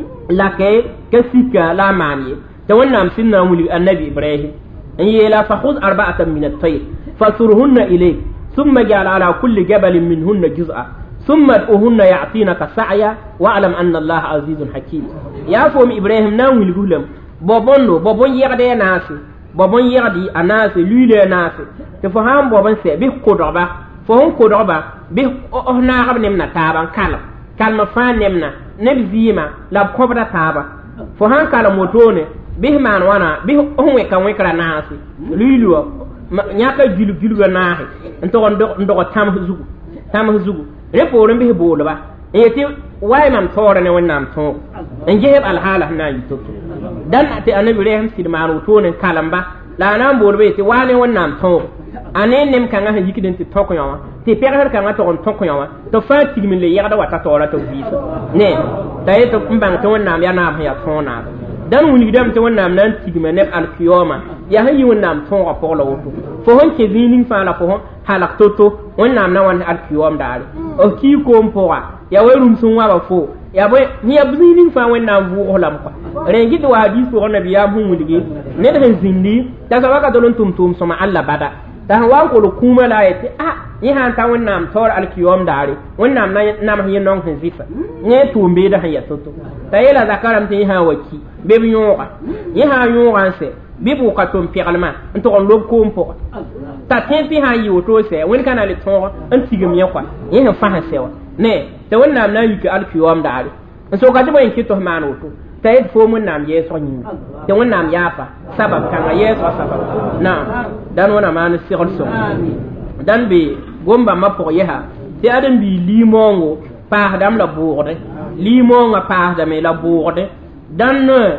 la ke kasika la mani te wonna sinna mulga annabi ibrahim an yela fa khudh arba'atan min at-tayr fasurhunna ilayk thumma ja'al ala kulli jabalin minhunna juz'a ثم ادعوهن يعطينك سعيا واعلم ان الله عزيز حكيم يا فوم ابراهيم ناوي الغلم بوبوندو بوبون يغدي ناسي بوبون يغدي اناسي لولي ناسي تفهم بوبون سي بي كودوبا فهم كودوبا بي اونا غب نمنا تابان كالا كالما فان نمنا نبزيما لا كوبدا تابا فهم كالا موتوني بي مان وانا بي اومي كان ويكرا ناسي لولو نياكا جيلو جيلو ناهي انتو ندو تام زوغو تام زوغو reporin bihi bolo ba yeti way man tore ne wannan to en jeheb al hala na yito dan ati anabi reham sidmanu to ne kalamba la nan bolo be ti wane wannan to anen nem kan ha yikiden ti toko yawa ti pere kan ha to on toko yawa to fa tigmin le yada wata tora to biso ne tayi to mbang to wannan ya na ya tona dan wuni dam to wannan nan tigmen ne al kiyoma ya hayi wannan to ko polo woto fo hon ke zinin fa la fo hon halak toto wannan na wannan al kiyom dare o ki ko mpoa ya werum sun wa ba fo ya boy ni ya zinin fa wannan vu holam ko rengi do hadis ko nabi ya mu mudige ne da zindi da ka waka dolon tum tum sama Allah bada da wa ko kuma la yati ah ni han ta wannan tor al kiyom dare wannan na na ma yin non zifa ne tumbe da hayya toto tayela zakaram ti ha waki be bi yoga yi ha yoga se bi bu ka tum piralma nto on lob ko mpo ta tin fi ha yi woto se wen kana le ton an tigim ya kwa yi ha fa ha se wa ne te wannan na yi ka al kiyom dare so ka dibo en kito man woto tay fo mun nam ye so nyi te wannan ya fa sabab kan ye so sabab na dan wana man sirol so dan bi gomba ma po ye ha te adam bi limongo pa dam la bourde limonga pa dam la bourde dan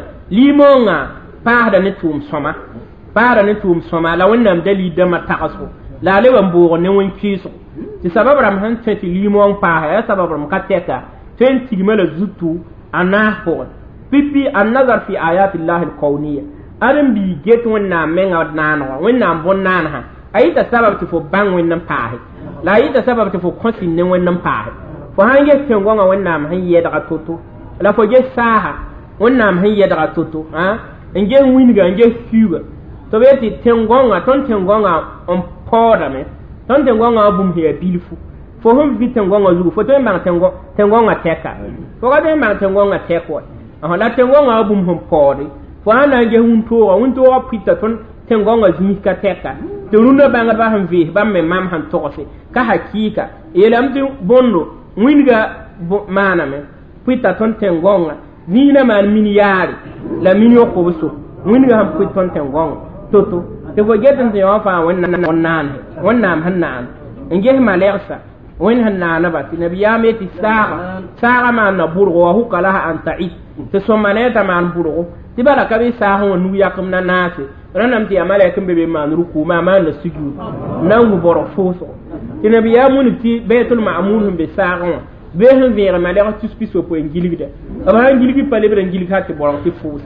limonga pa da ne tum soma pa da ne tum soma la wannan dali da matakaso la le wan bourde ne won kiso ti sabab ram han te limong pa ya sabab ram kateka ten tigmala zutu ana po pipi an-nazar fi ayati llahi al-kawniyya adam bi get wannan menga nana wannan bon nana ha ayita sabab ti fo bang wannan pa la ayita sabab ti fo konsin ne wannan pa fo hange tengonga wannan han yeda ka toto la fo je saha wannan han yeda ka toto ha nge winga nge fuga to beti tengonga ton tengonga on poda me ton tengonga bum he bilfu fo hum vi tengonga zugo fo to mbang tengo tengonga teka fo ga de mbang tengonga teko ah la tengonga bum hum podi fo ana nge hun to hun to pita ton tengonga zimika teka to runda banga ba han vi ba me mam han tokose ka hakika yelam ti bondo winga mana me pita ton tengonga ni na man miniyari la minyo ko so winga ham pita ton tengonga toto te fo getan te fa wannan wannan wannan hannan nge ma lersa wen hanna na ba ti nabiya meti sa'a sa'a ma na burgo wa hukalaha an ta'id te so maneta man burgo ti bala ka be sa ho nu yakum na nase ranam ti amala yakum be be man ruku ma ma na sujud nan gu boro foso ti nabi ya mun ti baytul ma'mur be sa ho be hen vere ma le tus piso po ngilgida aba han ngilgi pale be ngilgi ti boro ti foso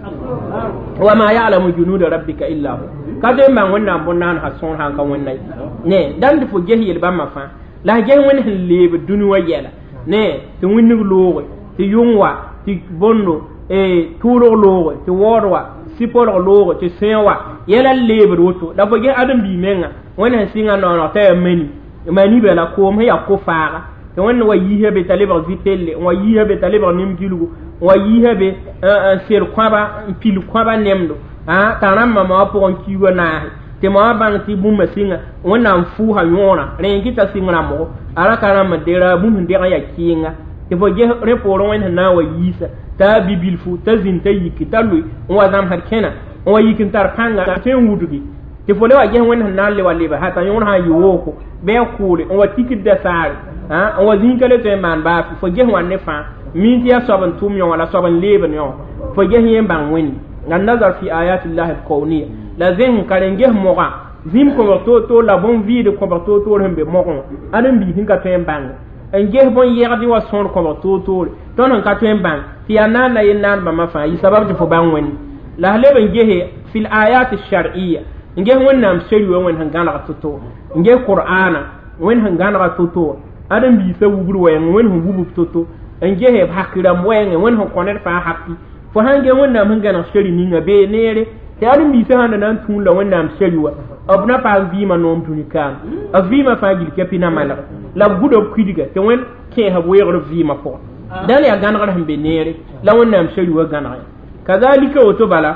wa ma ya'lamu junud rabbika illa hu ka de man wonna bonnan ha son han kan wonna ne dan di fo jehi yel bamma fa la jehi wonna lebe dunwa yela ne ti winni lowe ti yungwa ti bondo e turo lowe ti worwa siporo lowe ti senwa yela lebe roto da fo ge adam bi menga wonna singa no no ta meni mani be la ko me ya ko faara ti wonna wa yihe be talibar vitelle wa yihe be talibar nim gilugo wa yihe be un ser kwaba pil kwaba nemdo ha taram mama po on kiwa na te ma ban ti bum masinga wonna fu ha yona ren kita singra mo ara kana madera bum ndera ya kinga te fo je reporo wen na wa yisa ta bibil fu ta zin ta yiki talu wa zam har kena wa yikin tar kanga te wudugi te fo le wa je wen na le wa le ba hata yona ha yoko be kule wa tikid da sar ha wa zin kale te man ba fo je wan ne fa min ti ya soban tum yon wala soban leben yon fo je yen ban wen النظر في آيات الله الكونية لازم كارنجه موغا زيم كوبرتو تو لا بون في دو كوبرتو تو هم بموغون أدم بيهن كاتوين بان انجه بون يغدي واسون كوبرتو تو تون كاتوين بان في أنا لا ينان بما فا يسبب تفو بان وين لا هلب انجه في الآيات الشرعية انجه وين نام سيريو وين هنغانا تو انجه قرآن وين هنغانا تو أدم بيسا وغلو وين وين هم بوبو تو انجه بحكرام وين وين هم كونر فا حقي fo hange wonna mun gana sheri ninga be nere te arin bi se handa nan tun la wonna am sheri wa abna pa vi ma nom tuni kan avi ma fa gil kepina mala la gudo kwidiga te wen ke ha weyro vi ma fo dan ya gana ga be nere la wonna am sheri wa gana kazalika oto bala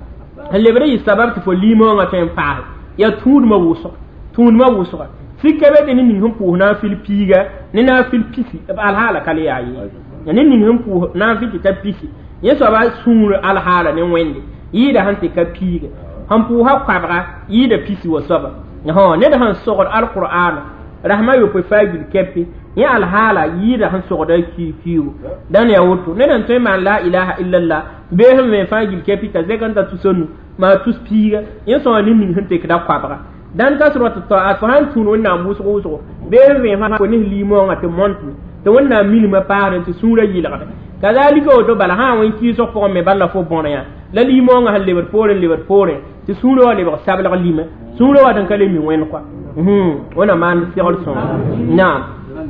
lebre isabab fo limo nga tem pa ya tun ma wuso tun ma wuso fikebe de ni hum pu na fil piga ni na fil pisi al hala kale yayi ni ni hum pu na fil ta pisi yeso ba sunu alhala ne wende yida han te ka piga han pu ha kwabra yida pisi wo soba ho ne da han sogor alquran rahma yo pe fagil kepi ya alhala yida han sogor ki kiu dan ya wutu ne dan tema la ilaha illallah be han me fagil kepi ta zekanta tusonu ma tus piga yeso ni min han te ka kwabra dan ka sura ta ta han tunu na musu musu be me ha ko ni limo ngate montu to wonna milima paare ti sura yilaka kazalika oto bala ha won ki so ko me balla fo bon ya la limo nga halle ber pore le ber pore ti sura wala ber sabla lima sura wa dan kale mi wen kwa hmm wona man siol son na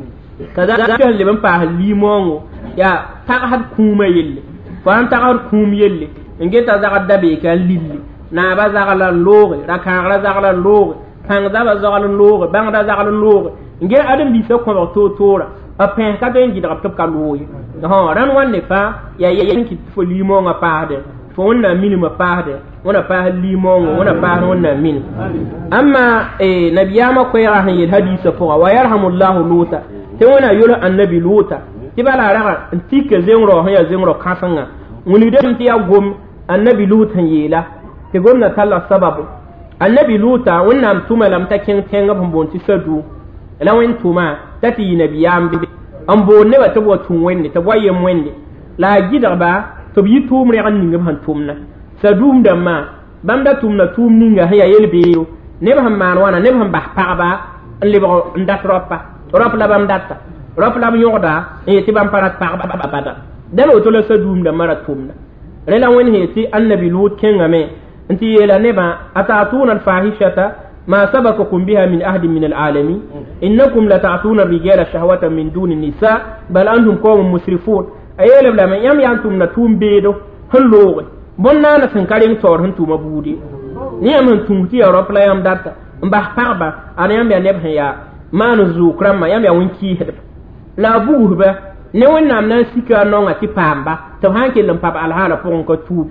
kazalika halle ben pa limo ya ta had kuma yelle fa ta had kum yelle ngeta za dabe kan lilli na ba za la lore ra kan ra za la lore kan za ba za la lore bang da za la lore nge adam bi se ko to tora apen ka den gidra top ka loye ha ran wanne fa ya yanki fo limo nga paade fo wonna minima paade wona pa limo wona pa wonna min amma e nabiyama ko ya han yel hadisa fo wa yarhamullahu luta te wona yolo annabi luta tibala raga ntike zengro ha ya zengro kasanga woni de tiya gom annabi luta yela te gomna kala sababu annabi luta wonna mtuma lam takin tenga bombonti sadu la wen tuma tati nabiyam bi ambo ne ba tabo tun wende tabo yem wende la gidarba to bi tum re an ninga han tumna sadum da ma banda tumna tum ninga haya yelbe ne ba man wana ne ba ba pa ba le ba ndat ropa rop la bam datta rop la yoda e ti bam parat pa ba ba da dalo to la sadum da mara tumna re la wen he ti annabi lut kenga me anti yela ne ba atatuna al fahishata ما سبقكم بها من أحد من العالمين إنكم لتعطون الرجال شهوة من دون النساء بل أنتم قوم مسرفون أيلا لما يم ينتم نتوم بيدو هلوغ بنا نسنكارين تور هنتم مبودي نيام هنتم تي أوروب لا يم داتا مبح پاقبا أنا يم ينبه يا ما نزو كرما يم يوينكي هدف لا بوه با نوين نام نانسيكا نونغا تي پامبا تبهانكي لنباب الحالة فونكا توب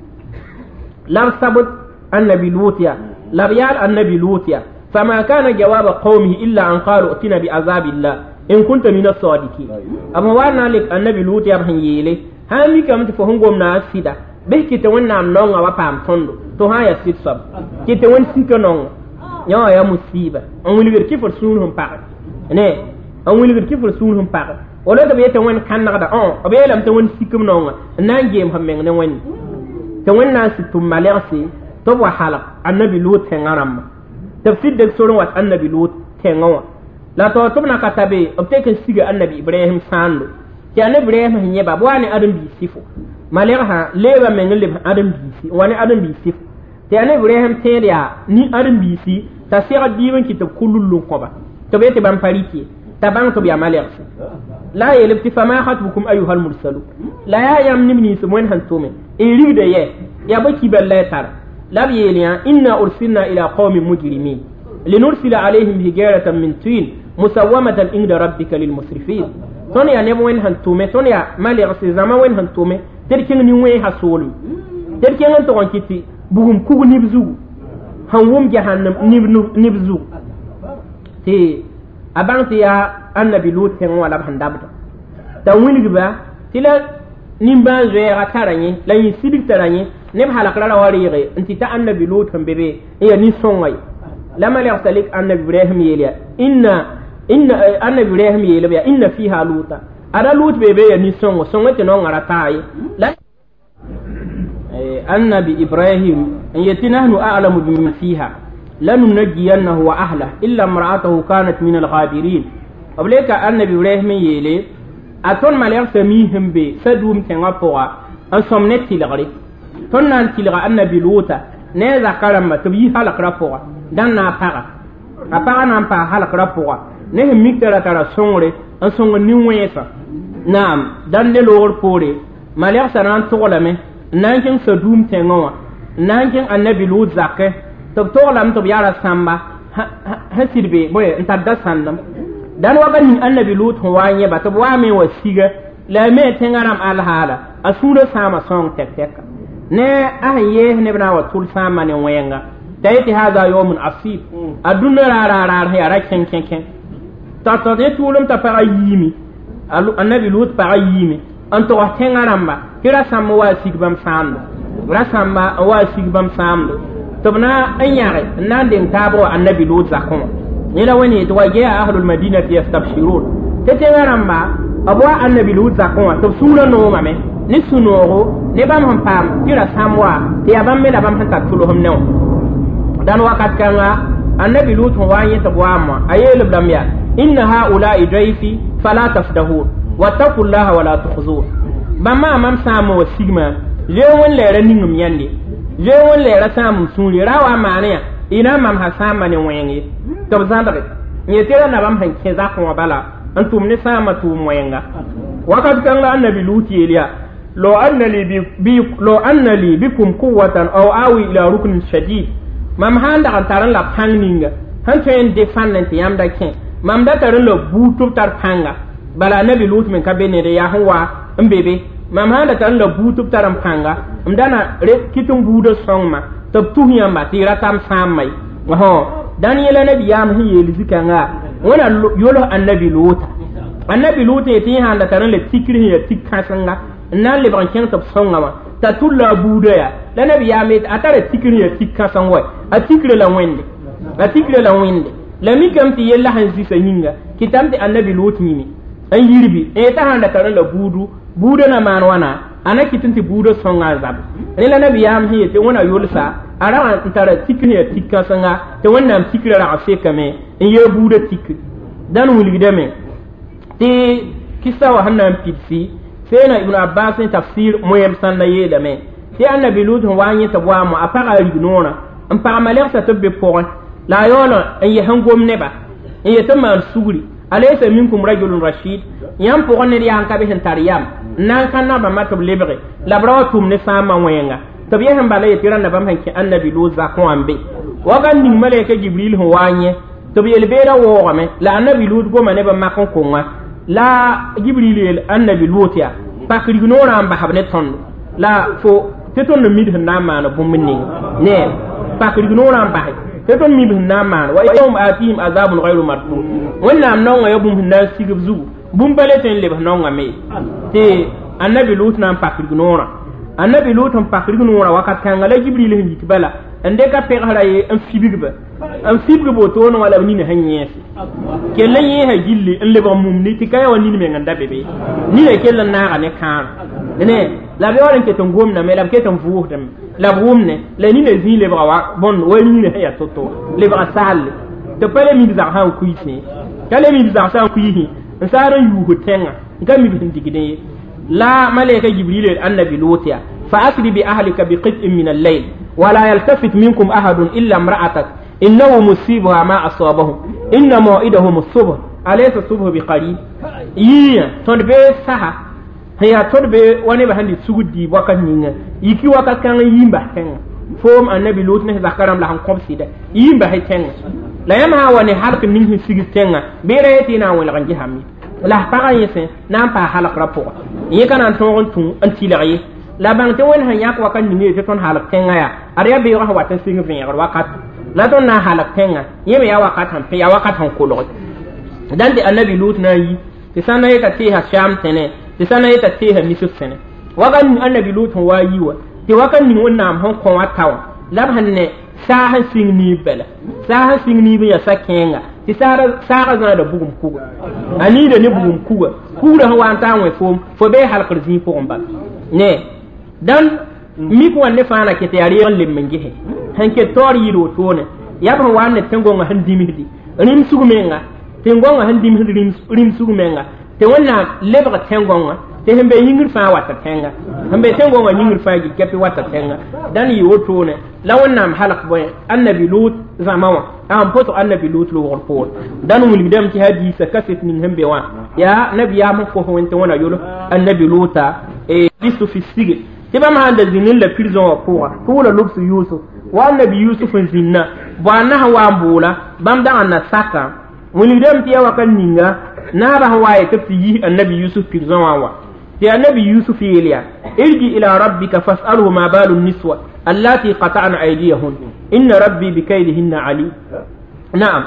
لا سبت النبي لوتيا لبيال النبي لوتيا فما كان جواب قومه إلا أن قالوا ائتنا بعذاب الله إن كنت من الصادقين أما وانا لك النبي لوتيا بحن يلي هامي كم تفهم قومنا السيدة به كتوين نام نونغا وپام تندو تو ها يسيد صب كتوين سيكا نونغا يا يا مصيبة أولي بير كيف رسولهم باق نه أولي بير كيف رسولهم باق ولا تبي يتوين كان نغدا أه أبي لم توين سيكا نونغا نانجيم هم من نوين tɩ wẽnnaam sɩd tʋm malgse tɩ b wa halg annabi loot tẽngã rãmbã tɩ b sɩd deg sor n wat annabi loot tẽngã wã la tɩ tɩ b na ka ta be b tek n siga annabi ibrahim sãando tɩ yaa ne ibrahim sẽn yẽ ba b wa ne ãdem-biig sɩfo malgsã leebã meng n leb ãdem-biisi wa ne ãdem-biig sɩfo tɩ yaa ne ibrahim tẽed yaa ni ãdem-biisi t'a segd biib n kɩ tɩ b kulul n kõba tɩ b ye tɩ bãmb pa rɩke t'a bãng tɩ b yaa malgse la a yeelb tɩ fama hatbukum ayuha almursalu la yaa yãmb neb nins m wẽnd sẽn tʋme n rigda yɛ yaa ba kibal la y tara la b yeel yã inna ursilna ila qaumin mujrimin linursila alayhim hijaratan min tin musawamatan inda rabbika lilmusrifin tõnd yaa neb wẽnd sẽn tʋme tõnd yaa malgse zãma wẽnd sẽn tʋme tɩ d kẽng nin-wẽnsã soolme tɩ d kẽng n tʋg n kɩ tɩ bugum kug nib zugu sẽn wʋm jahannam nib zugu tɩ a bãng tɩ yaa annabi loot tẽng wã la b sẽn dabda t'a wilgba tɩ la nimbãan zoɛɛga tara yẽ la yẽ sibg tara yẽ neb halgra ra wa reege n tɩ ta annabi loot sẽn be be n yaa nin-sõngã ye la malgsa lik annabi ibrahim yeel yaa inna inna annabi ibrahim yeelb yaa inna fiha luta ada loot be be yaa nin-sõngo sõngã tɩ noongã ra taa ye la annabi ibrahim n yetɩ nahnu a'lamu biman fiha lanunajjiyannahu wa ahlah illa imra'atahu kanat min al-ghabirin b leka annabi ibrahim yeele a tõnd malgsa miis sẽn be sadum tẽngã pʋga n sõm ne tɩlgre tõnd na n tɩlga annabi loota ne a zaka rãmba tɩ b yi halgrã pʋga dãn na a paga a pagã na n paas halgrã pʋga ne sẽn mik tara tara sõngre n sõng nin-wẽnsã naam dãn ne loogr poore malgsa na n toglame n na n kẽng sadum tẽngã wã n na n kẽng annabi loot zakɛ tɩ b toglame tɩ b yaa ra sãmba sẽn sɩd be bõe n tar da sãndem dãn waka ning annabi loot sẽn wa n yẽba tɩ b waa me wa siga la a me tẽngã rãmb alhaala a sũurã sãama sõng tɛk-tɛka ne a sẽn yees neb na n wa tʋl sãamba ne wẽnga t'a yetɩ hada yawmun asib a dũnã raara raar sẽn yaa ra kẽn-kẽ-kẽ t'a tɩ tʋʋlem t'a pagã yiime annabi loot pagã yiime n togs tẽngã rãmba tɩ ra sãmb wa sig bãmb sãamdo ra sãmba n wa sig bãmb sãamdo tɩ b na n yãge n na n deng taab wa annabi loot zakẽ wã ne la wẽn yetɩ wa jaa ahlul madinati yastabshirun tɩ tẽngã rãmba b wa annabi loot zakẽ wã tɩ b sũurã noomame ne sũ-noogo ne bãmb sẽn paam tɩ ra sãmb wa tɩ yaa bãmb me la bãmb sẽn tar tʋlsem ne wã dãn wakat kãnga annabi loot sẽn wa n yẽ tɩ b waam wã a yeelb dãmb yaa inna haulai daifi fala tafdahun wattaqu llaha wala tukhzun bãmb maa mam sãam wa sigmã zoe wẽn lɛɛra ningm yãnde zoe wẽn lɛɛra sãam sũuri ra wa maan yã y na n mamsa sãamba ne wẽng ye tɩ b zãdge n yetɩ ra na bãmb sẽn kẽ zakẽ wã bala n tʋm ne sãambã tʋʋm wẽnga wakat kãng la annabi loot yeel yaa lo anna li bikum quwatan aw awi ila ruknin shadid mam sãn dag n tar n la pãng ninga sẽn tõe n de fãnd n tɩ yãmb da kẽ mam da tar n la buud tɩ b tar pãnga bala annabi loot me ka be ned yaa sẽn wa n be be mam sãn da tar n la buud tɩ b tar n pãnga m dana kɩt n buudã sõngma tɩ b tus yãmba tɩ y ra tam sãamma ye dãn yɛla nabiyaam sẽn yeel zikãngã wẽna yols annabi loota annabi loot n yetɩ yẽ sãn da tar n la tikr sẽn yaa tik kãsenga n na n lebg n kẽng tɩ b sõnga wã t'a tʋl la a buudã yaa la nabiyaam yetɩ a tara tikr sẽn yaa tik kãseng wa a tikra la wẽnde a tikra la wẽnde la mikame tɩ yella sẽn zisa yĩnga kɩtame tɩ annabi loot yĩme n yirbi n yetã sãn da tar n la buudu buudã na maan wãna a na kɩt n tɩ buudã sõnga a zabe ne la nabiyaam sẽn yetɩ wẽna yolsa a ra n tara tikr sẽn yaa tik kãsenga tɩ wẽnnaam tikrã rag sekame n yaa buudã tikr dãn wilgdame tɩ kɩsa wa sẽn na n pidsi seena ibn abbas ne tafsir moyem sãnda yeelame tɩ annabi loot sẽn wa n yẽ tɩ b waamo a paga a rig noorã n pag malgsa tɩ b be pʋgẽ la a yaool n yẽ sẽn gom neba n yetɩ n maan sugri alaysa minkum rajulun rashid yãmb pʋgẽ ned yaa n ka be sẽn tar yam n na n kã nabãmbã tɩ b lebge la b ra wa tʋm ne sãambã wẽnga tɩ b yẽsẽn bala yetɩ rãnda bãmb sẽn kẽ annabi loot zakẽ wã n be wakat ning malɛka jibril sẽn wa n yẽ tɩ b yel-beedã woogame la annabi loot goma neb n mak n konga la jibril yeel annabi loot yaa pak rig noorã n basb ne tõndo la fo tɩ tõnd n mid sẽn na n maan bũmb ning ne pak rig noorã n base tɩ tõnd mid sẽn na n maan wa yawm atihim azabun gayru mardud wẽnnaam naongã yaa bũmb sẽn na n sig b zugu bũmb pa le tõe n lebs naongã me tɩ annabi loot na n pak rig noorã annabi loot n pak rig noorã wakat kãnga la jibril sẽn yik bala n dɩka pegsra ye n fibgba am sibru boto no wala ni ne hanyesi kellan ye ha gilli en le ba mum ni tikaya woni me nganda bebe ni le kellan na ga ne kan ne la be wala ke ton gomna me la ke ton fu dem la gomne la ni le zi le ba wa bon woni ne ya toto le ba sal to pele mi za han kuisi kale mi za san kuisi nsaran yu hotenga ngam mi bin digide la malaika jibril annabi lotiya fa asri bi ahlika bi qit'in min al-layl wa la yaltafit minkum ahadun illa imra'atak innahu musibuha ma asabahu inna maw'idahum as-subh alaysa as-subh biqarib yiya todbe saha ya todbe woni ba handi sugudi wakat ninga yiki wakat kan yimba kan fom annabi lut ne zakaram la han kopsida yimba hay kan la yama woni halk ning sigitenga bere tina wala kan jihami la paga yese nan pa halak rapo yi kana ton tun antilari la bang te won han yak wakat ninga te ton halak tenga ya ariya be wa wata singi fin ya wakat la ton na halak tenga yeme ya wakat han pe ya wakat han ko lo dan de annabi lut na yi te sanaye ta te ha sham tene ti sana yeta teha misu sene wagan annabi lutun wayiwa ti wakan ni wonna am hon ko watawa lab hanne saha singni bela saha singni be ya sakenga ti sara sara zana da bugum kuga ani da ne bugum kuga kuga ha wanta we fom fo be halqar zi fo omba ne dan mi ko wanne fana ke tayari on lemmen gehe hanke tori yiro tone yaba wanne tengo nga handimi di rim sugumenga tengo nga handimi rim rim sugumenga te wonna lebra tengonga te hembe yingir fa wata tenga hembe tengonga yingir fa gi kepi wata tenga dan yi woto ne la wonna am halak boy annabi lut zamawa am poto annabi lut lo wor pol dan mul dem ci hadisa kaset nin hembe wa ya nabi ya mo ko wonte wona yolo annabi luta e listu fi sigil te ba ma handa zinin la prison wa poa tola lubsu yusuf wa annabi yusuf zinna ba na wa mbula bam da anna saka mul dem ti ya wakan ninga na ba waye tafi yi annabi yusuf prison wa ti annabi yusuf yeliya irji ila rabbika fas'alhu ma balu niswa allati qata'na aydiyahun inna rabbi bikaydihinna ali na'am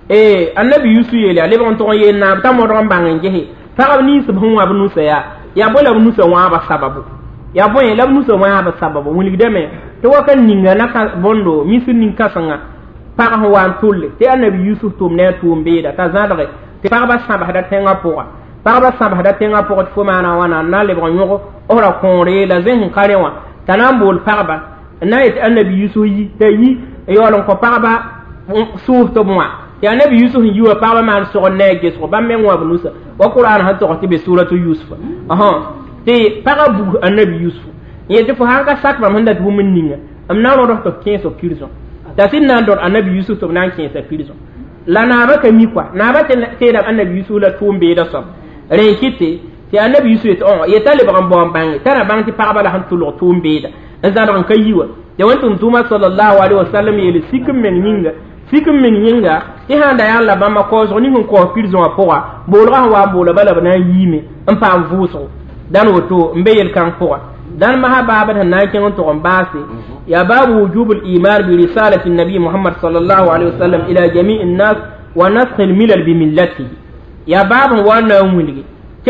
eh annabi yusuf yeliya le bon to ye na ta mo ron bangen jehe fa ni subhan wa bnu saya ya bola bnu sa wa ba sababu ya boye la bnu sa wa ba sababu wuli deme to wakan ninga na ka bondo misun nin kasanga pa ha wa tulle ti annabi yusuf tum ne tum be da ta zadare te parba samba da tenga poa parba samba da tenga poa fo mana wana na le bon yoro ora konre la zen karewa tanambul parba na it annabi yusuf yi te yi yolon ko parba suuf to moi ya annabi yusuf yi wa parba man so ne ges ko bamme wa bunusa wa qur'an ha to ko be suratu yusuf aha te parabu annabi yusuf ye te fo hanga sakba man da bu mun ninga am na ro to quinze au prison ta sin nan do annabi yusuf to nan quinze prison la na ba ka mi kwa na ba te da annabi yusuf la tumbe da so ren kite ti annabi yusuf to on ye tale ba bon bang tara bang ti paraba la han to lo tumbe da nza don kayiwa de wantum tuma sallallahu alaihi wasallam ye sikum men ninga sikum men ninga ti handa ya la ba ma ko zo ni ko prison apoa bolra wa bola bala na yime en pa vuso dan woto mbeyel kan poa dan mahaba ba na ken to on basi يا باب وجوب الإيمان برسالة النبي محمد صلى الله عليه وسلم إلى جميع الناس ونسخ الملل بملته يا باب وانا أمولي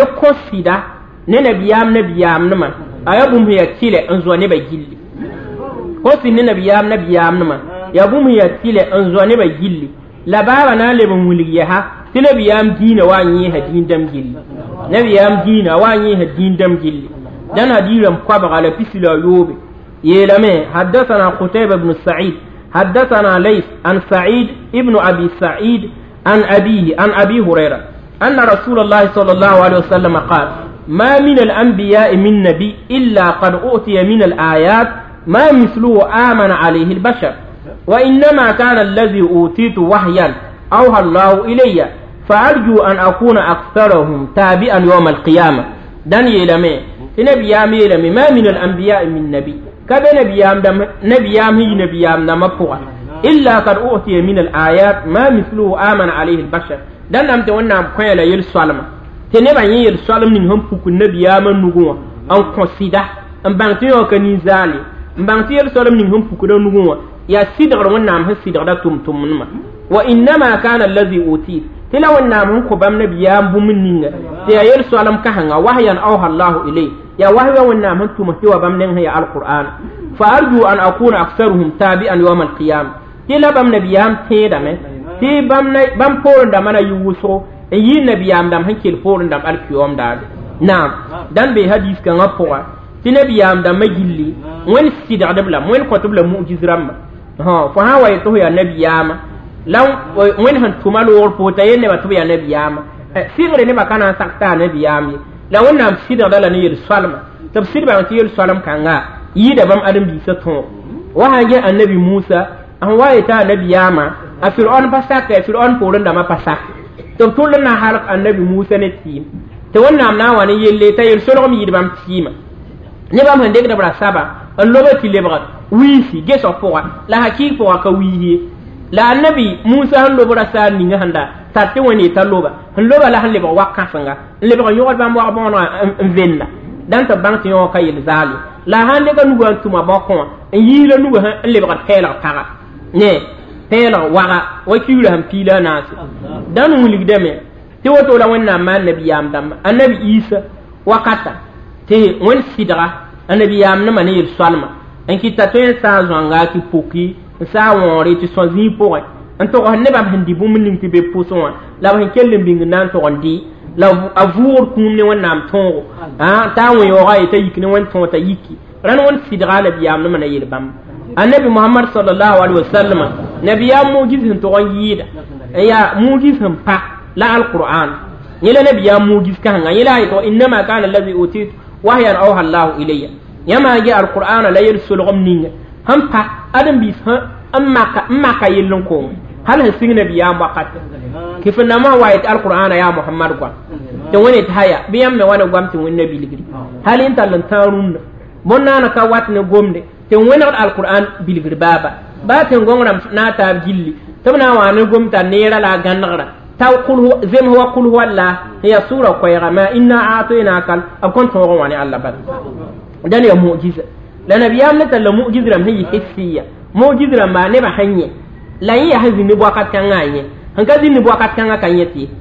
تقصد ننبيام نبيام نمان أيابهم هي تيلة أنزوا نبا جلي قصد ننبيام نبيام نمان يابهم هي تيلة أنزوا نبا جلي لا بابا نالب أمولي يها تنبيام دين وانيها دين دم جلي نبيام دين وانيها دين دم جلي دانا ديرم قبغ على بسلا يوبي يلمي حدثنا قتيبة بن سعيد حدثنا ليث عن سعيد ابن أبي سعيد عن أبيه عن أبي هريرة أن رسول الله صلى الله عليه وسلم قال ما من الأنبياء من نبي إلا قد أؤتي من الآيات ما مثله آمن عليه البشر وإنما كان الذي أوتيت وحيا أوحى الله إلي فأرجو أن أكون أكثرهم تابعا يوم القيامة دان يلمي نبي يلمي ما من الأنبياء من نبي كبه نبيام دم نبيام هي نبيام نمفوا إلا قد أوتي من الآيات ما مثله آمن عليه البشر دان نام تونا كويلا يل سالما تنبا يل سالم نهم بكون نبيام نجوا أن كسيدا أن بانتيو كنيزالي بانتي يل سالم نهم بكون نجوا يا سيدر ونام هسيدر دا توم توم نما وإنما كان الذي أوتي تلا ونام هم كبام نبيام بومنينغا تيا يل سالم كهنا وحيا أوحى الله إليه يا وحي ونام هم توم تيوا بام نينغا يا القرآن فأرجو أن أكون أكثرهم تابعا يوم القيامة tɩ la bãmb nabiyaam tẽedame tɩ bãmb poorendãmbã na yɩ wʋsgo n yɩ nabiyaam dãmb sẽn kell poorendãmb alkiyoom daade naam dãn bee hadis kãngã pʋga tɩ nabiyaam dãmbã gilli wẽnd sɩdgd b la wẽnd kõt b la mu'giz rãmba fo sã n wa yetɩ f yaa nabiyaama la wẽnd sẽn tʋma loogr pʋʋs t'a yel nebã tɩ b yaa nabiyaama sɩgre nebã ka na n sak taa nabiyaam ye la wẽnnaam sɩdgda la ne yel-soalma tɩ b sɩd bãng tɩ yel-soalem kãnga yɩɩda bãmb ãdem-biisã tõog wa sã n ges annabi musa sẽn wa yetɩ a nabiyaama a fir'aon pa sak a fir'aon poorendãmbã pa sak tɩ b tʋll n na halk annabi musa ne tɩɩm tɩ wẽnnaam na n wa ne yelle t'a yel-solgm yɩɩd bãmb tɩɩmã ne bãmb sẽn degd b ra saba n loba tɩ lebg wiisi gesg pʋga la hakɩɩg pʋga ka wiis ye la annabi musa sẽn lob ra saar ninga sẽn da tar tɩ wẽnd t'a loba sẽn loba la sẽn lebg wa kãsenga n lebg n yõgd bãmb wag bõonegã n venda dãn tɩ b bãng tɩ yõ ka yel zaal ye la sãn leka nugã n tʋma bõkẽ wã n yiisla nugã n lebgd pɛɛlg paga ne pɛɛlg waga wa kiuura sẽn piila a naase dãn wilgdame tɩ woto la wẽnnaam maan nabiyaam dãmba annabi isa wakata tɩ wẽnd sɩdga a nabiyaam nima ne yel-soalma n kɩta tõe n sã n zõanga tɩ poki n saa wõore tɩ sõs zĩig pʋgẽ n togs nebã sẽn dɩ bũmb ning tɩ be pʋsẽ wã la b sẽn kell n bĩng na n tog n dɩ la a vʋʋgd kũum ne wẽnnaam tõogo t'a wẽ yaoogã ye t'a yik ne wẽnd tõog t'a yiki rãnd wẽnd sɩdga a nabiyaam nima na yel bãmb annabi muhammad sallallahu alaihi wasallam nabiyaam mugiz sẽn tog n yɩɩda n yaa mugiz sẽn pa la alquran yẽla nabiyaam mugiz kãsenga yẽla a yetg innama kana allazi utitu wahyan awha allahu ilayya yãma ge alqur'ana la yel-solgm ninga sẽn pa ãdem-biis n maka yell n koome hal sẽn sig nabiyaam wakate kɩ fo namã wa yetɩ alqur'ana yaa mohamad goam tɩ wẽn yetɩ haya bɩ yãmb me wa ne goam tɩ wẽnna bilgri hal n tall n tãag rũndã bõn-naana ka wat ne gomde tɩ n wẽnegd alqur'an bilgr baaba baa tɩ n gõng rãmb na n taab gilli tɩ b na n wa ne gom t'a neera la a gãnegra t'a zems wa kul walla n yaa sʋʋra koɛɛga ma inna a'toynakal b kõn tõog n wa ne alla bal dãn yaa mu'giza la nabiyaam ne talla mu'giz rãmb sẽn yɩ hissiya mu'giz rãmba nebã sẽn yẽ la yẽ yaa sẽn zĩnd boakat kãngã a yẽ sẽn ka zĩnd boakat kãngã ka yẽ tɩ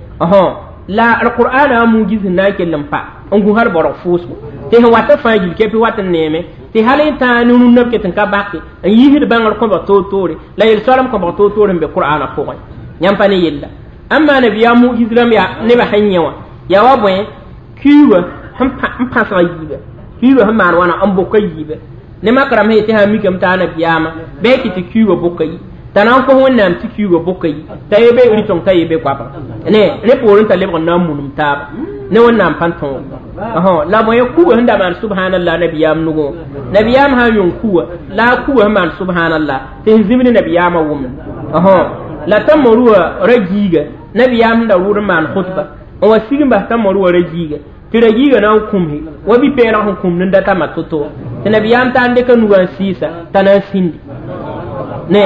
la alqur'ana a mu'giz sẽn na n kell n pa n gũsar borg fʋʋsgo tɩ sẽn wat fãa gil kɛpɩ wat n neeme tɩ hal n tãag ne rũndã b ket n ka bake n yiisd bãngr kõbg toor-toore la yel-soalem kõbg toor-toore n be qur'ana pʋgẽ yãmb pa ne yella amma nabiyaam mu'giz rãmb yaa nebã sẽn yẽ wã yaa wa bõe kiuga n pãsga yiiba kiuga sẽn maan wãna n boka yiiba ne makrame yetɩ sã n mikame t'a nabiyaama bɩ kɩ tɩ kiuga boka yi t'a na n kos wẽnnaam tɩ kiuga boka yi t'a ye be rɩtõng t'a ye be goabga ne ne poorẽ t'a lebg n na n munem taaba ne wẽnnaam pãn tõog la bõe kuga sẽn da maan subhanallah nabiyaam nugẽ nabiyaam sã n yõng kuga la a kuga sẽn maan subhanallah tɩ sẽn zĩmd nabiyaamã wʋmd la tãmb ruwa ra giiga nabiyaam sẽn da rʋʋd n maan khutba n wa sig n bas tãmb ruwa ra giiga tɩ ra giiga na n kũmse wa bi-pɛɛlg sẽn kũmd n da tama to-to tɩ nabiyaam t'a n dɩka nugã n sɩɩsa t'a na n sĩndi ne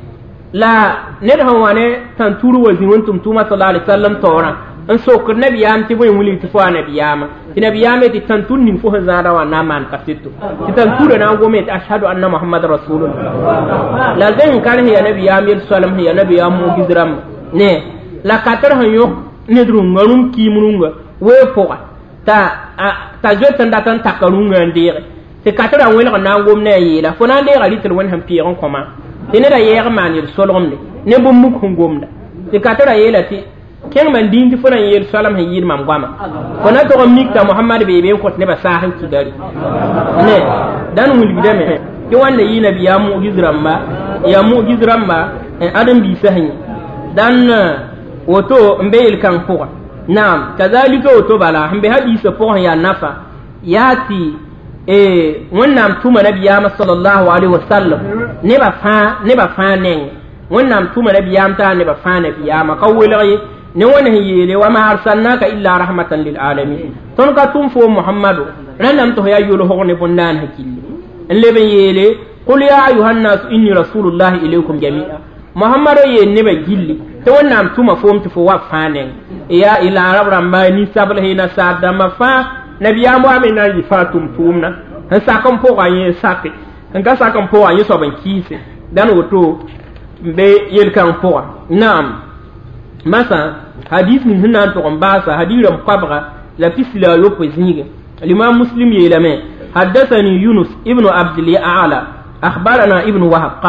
la ned sẽn wa ne tãn-tur wa zĩ wẽn-tʋm-tʋʋmã sala alai salam taoorã n sokd nabiyaam tɩ bõe wilg tɩ fo a nabiyaama tɩ nabiyaam ye tɩ tãn-tur ning fo sẽn zãada wã na n maan ka seto tɩ tãn-turã na n gome tɩ ashhadu anna mohamad rasulullah la zẽng kar sẽn yaa nabiyaam yel-soalem sẽn yaa nabiyaam mugiz rãmba ne la katr sẽn yõk ned rũngã rũm kiim rũngã wee pʋga t'a zoet n dat n taka rũngã n deege tɩ katrã welg n na n gom ne a yeela fo na n deega rɩtr wẽnd sẽn peeg n kõma tɩ neda yɛɛg maan yel-solgemde ne bõn-muk sẽn gomda tɩ katrã yeela tɩ kẽng man dĩin tɩ fo na n yel-soalem sẽn yɩɩd mam goama fo na tog n mik t'a mohamad beebe n kõt nebã saas n kigare ne dãn wilgdame tɩ wãnda yɩ nabiyaam mu'giz rãmba yaa mu'giz rãmba ãdem-biisã sẽn yẽ dãn woto n be yel-kãng pʋga naam kazalika woto bala sẽn be hadiisã pʋgẽ yaa nafa yaa tɩ wẽnnaam tʋma nabiyaamã sallallahu alaihi wasallam nebã fãa nebã fãa nengẽ wẽnnaam tʋma nabiyaam t'a nebã fãa nabiyaamã ka welg ye ne wẽnd sẽn yeele wa ma arsalnaka illa rahmatan lil alamin tõnd ka tʋm fo mohamado rãndame tɩ f yaa yolsg ne bõn-naan hakilli n leb n yeele qul ya ayuha nnasu inni rasulullahi ilaykum jamia mohamado yeel nebã gilli tɩ wẽnnaam tʋma foom tɩ fo wa fãa neng yaa ila arab rãmba nin-sabl sẽn nasaar dãmbã fãa nabiyaam wa me na n yɩ fãa tʋm-tʋʋmdã n sak n pʋga yẽ sake n ka sak n pʋga yẽ soab n kiise dãn woto n be yel-kãng pʋga naam masã hadis ning sẽn na n tog n baasa hadis rãmb koabga la pisla a yopoe zĩige الإمام مسلم يلمي حدثني يونس ابن عبد الأعلى أخبرنا ابن وهب قال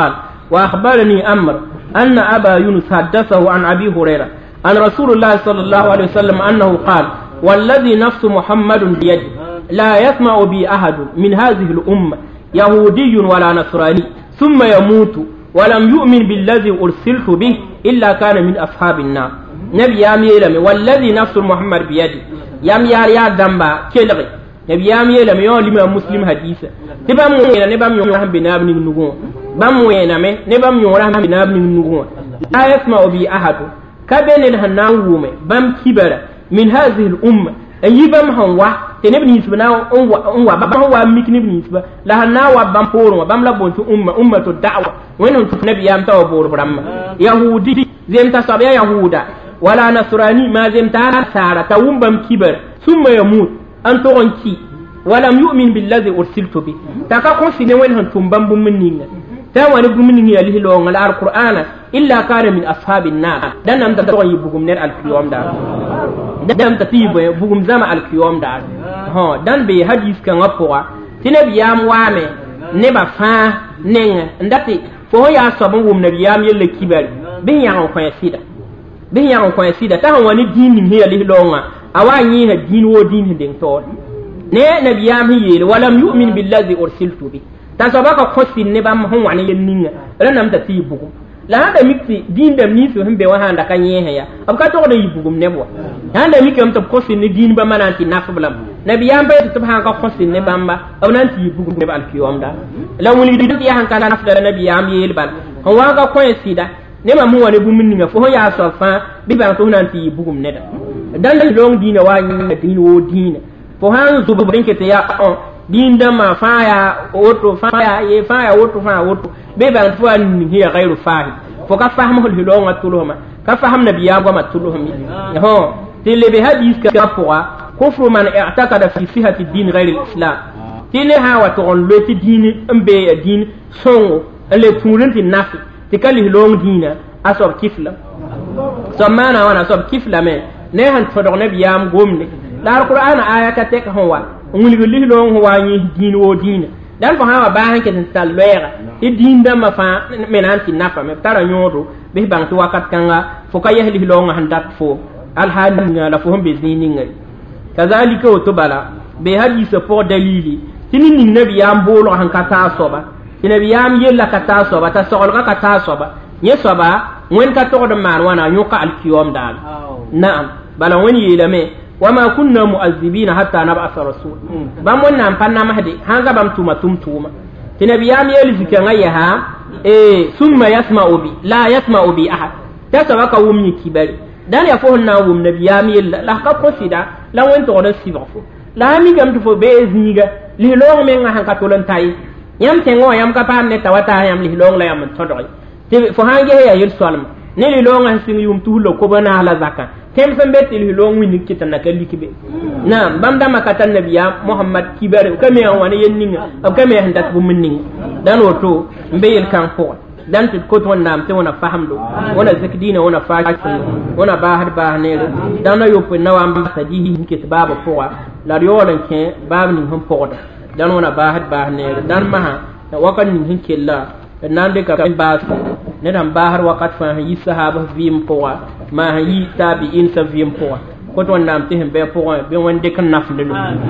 وأخبرني أمر أن أبا يونس حدثه عن أبي هريرة عن رسول الله صلى الله عليه وسلم أنه قال والذي نفس محمد بيده لا يسمع بي أحد من هذه الأمة يهودي ولا نصراني ثم يموت ولم يؤمن بالذي أرسلت به إلا كان من أصحاب النار نبي يامي لم والذي نفس محمد بيده يام يار يا دمبا كيلغي نبي يامي لم يون لما مسلم حديثا تبا موينا نبا ميون رحم بناب نغنغون بام موينا مي نبا ميون رحم بناب نغنغون لا يسمع بي أحد كبين الهناوم بام كبر من هذه الأمة أيبام هوا تنبني نسبنا أنوا أنوا بام هوا ميك نبني نسبة لهنا وبام بورو بام لبونت أمة أمة الدعوة وينهم نبي يام تاو بور برام يهودي زين تصابيا يهودا ولا نصراني ما زين تا سارة توم بام كبر ثم يموت أن تغنكي ولم يؤمن بالذي أرسلت به تكاكون سنوين هنتم بام بمنين تاوان بمنين يليه لون القرآن إلا كان من أصحاب النار دان نم تتغني بقوم نر الكيوم دا دان تتيب بقوم زما الكيوم دا ها دان بي حديث كان أبوا تنبي يام وامي نبا فا نين ndati fo ya sobon wum nabiyam yelle kibari bin ya ko yasida bin ya ko yasida ta wani dinin he yali longa awanyi ha din wo din den to ne nabiyam yele walam yu'min billazi ursiltu bi ta sabaka khosin ne bam hon wani yenninga ranam ta tibugo la handa miksi din dam ni so hembe wa handa kanye he ya abka to da yibugum ne bo handa mikam ta khosin ne din ba mananti nafblam nabiyam bay to han ka khosin ne bamba aw nanti yibugum ne ba alkiyom da la woni di ya han kala nafda nabiyam yel bal hon wa ga ko sida ne ma mu wani bumin ninga fo ya so fa bi ba to nanti yibugum ne da dan dan long dina wa ni din wo dina fo han zo bo rinke te ya on din da ma fa ya oto fa ya ye fa ya oto fa oto be ba fo an hiya ghairu fahim fo ka fahmu hul hilonga tuluma ka faham nabiya go ma tuluhum ho tele be hadith ka fo كفر من اعتقد في صحة الدين غير الإسلام تينها وتقول لتي دين أمبي دين سونغ اللي تورن في النفس تكله لون دين أصاب كفلة سمعنا وانا أصاب كفلة من نهان تفضل بيام قومني لا القرآن آية كتك هو ونقول لون هو دين ودين dan fa hawa ba hanke tin talwera e dinda ma fa menanti nafa me tara nyodo be bang to wakat kanga fo ka yehli longa handat fo al halinga la fo hombe zininga kazalika utubala be hadisa po dalili tinin nin nabi yam bolo han kata soba nabi yam yella kata soba ta sogol ka kata soba nye soba wen ka to do man wana nyoka al kiyom dal na'am bala woni yelame wama kunna mu'azzibina hatta nab'atha rasul bam wannan fanna mahdi hanga bam tuma tum tuma nabi yam yel zikanga ya ha e summa yasma'u bi la yasma'u bi ahad ta sabaka wumni kibari dan ya fo na wum nabi yam yel la ka kosida la wen to do sibafo la mi gam to fo be zinga li long men nga han ka tolan tay yam tengo yam ka pam ne tawata yam li long la yam to do te fo hange ya yel salma ne li long han sin yum tulo ko bana la zakka tem fe bet li long wini kitana ka likibe na bam da makatan nabiya muhammad kibare ka me wani yenninga ab ka me han dat bu minni dan woto mbeyel kan ko dan tit ko ton nam te wona fahamdo wona zakdina wona faaki wona bahar bahne dan yo pe nawam sadihi kit baba poa la yolan ke bab ni hon poda dan wona bahar bahne dan maha wakan ni hinkella nan de ka bas ne dan bahar wakat fa yi sahaba vim poa ma yi tabi'in sa vim poa ko ton nam te hembe poa be wonde kan nafle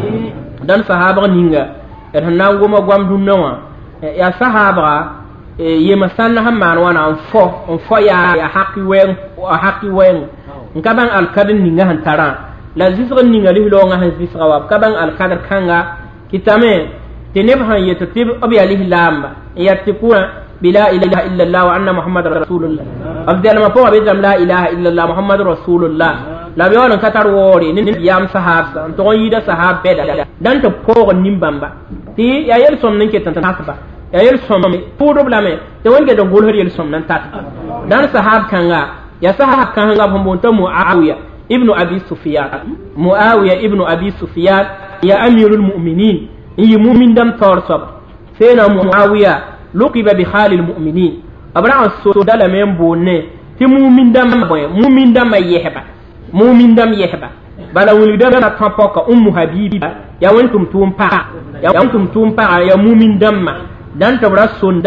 dan sahaba ninga en nango ma gwam dun nawa ya sahaba yema sanna hamman wana on fo on fo ya haqi wen o haqi wen ngaban al kadin ninga han taran la zisra ninga li lo nga han zisra wa kaban al kadar kanga kitame teneb han yeto tib abi alihi lamba yatikuna bila ilaha illa allah wa anna muhammadar rasulullah afdal ma fo abi la ilaha illa allah muhammadur rasulullah la bi wona katar wori ni yam sahaba to yida sahaba beda dan to ko nimbamba ti ya yel som nin ketan tasba ya yel som pudo blame te wonge do gol hori yel som nan tat dan sahab kanga ya sahab kanga bombonto muawiya ibnu abi sufyan muawiya ibnu abi sufyan ya amirul mu'minin yi mu'min dam tor sob sena muawiya luqiba bi khalil mu'minin abra so dala men bonne ti mu'min dam boy mu'min dam yehba mu'min dam yehba bala wuli dam na tampoka ummu habiba ya wantum tumpa ya wantum tumpa ya mu'min damma dan tabra sonda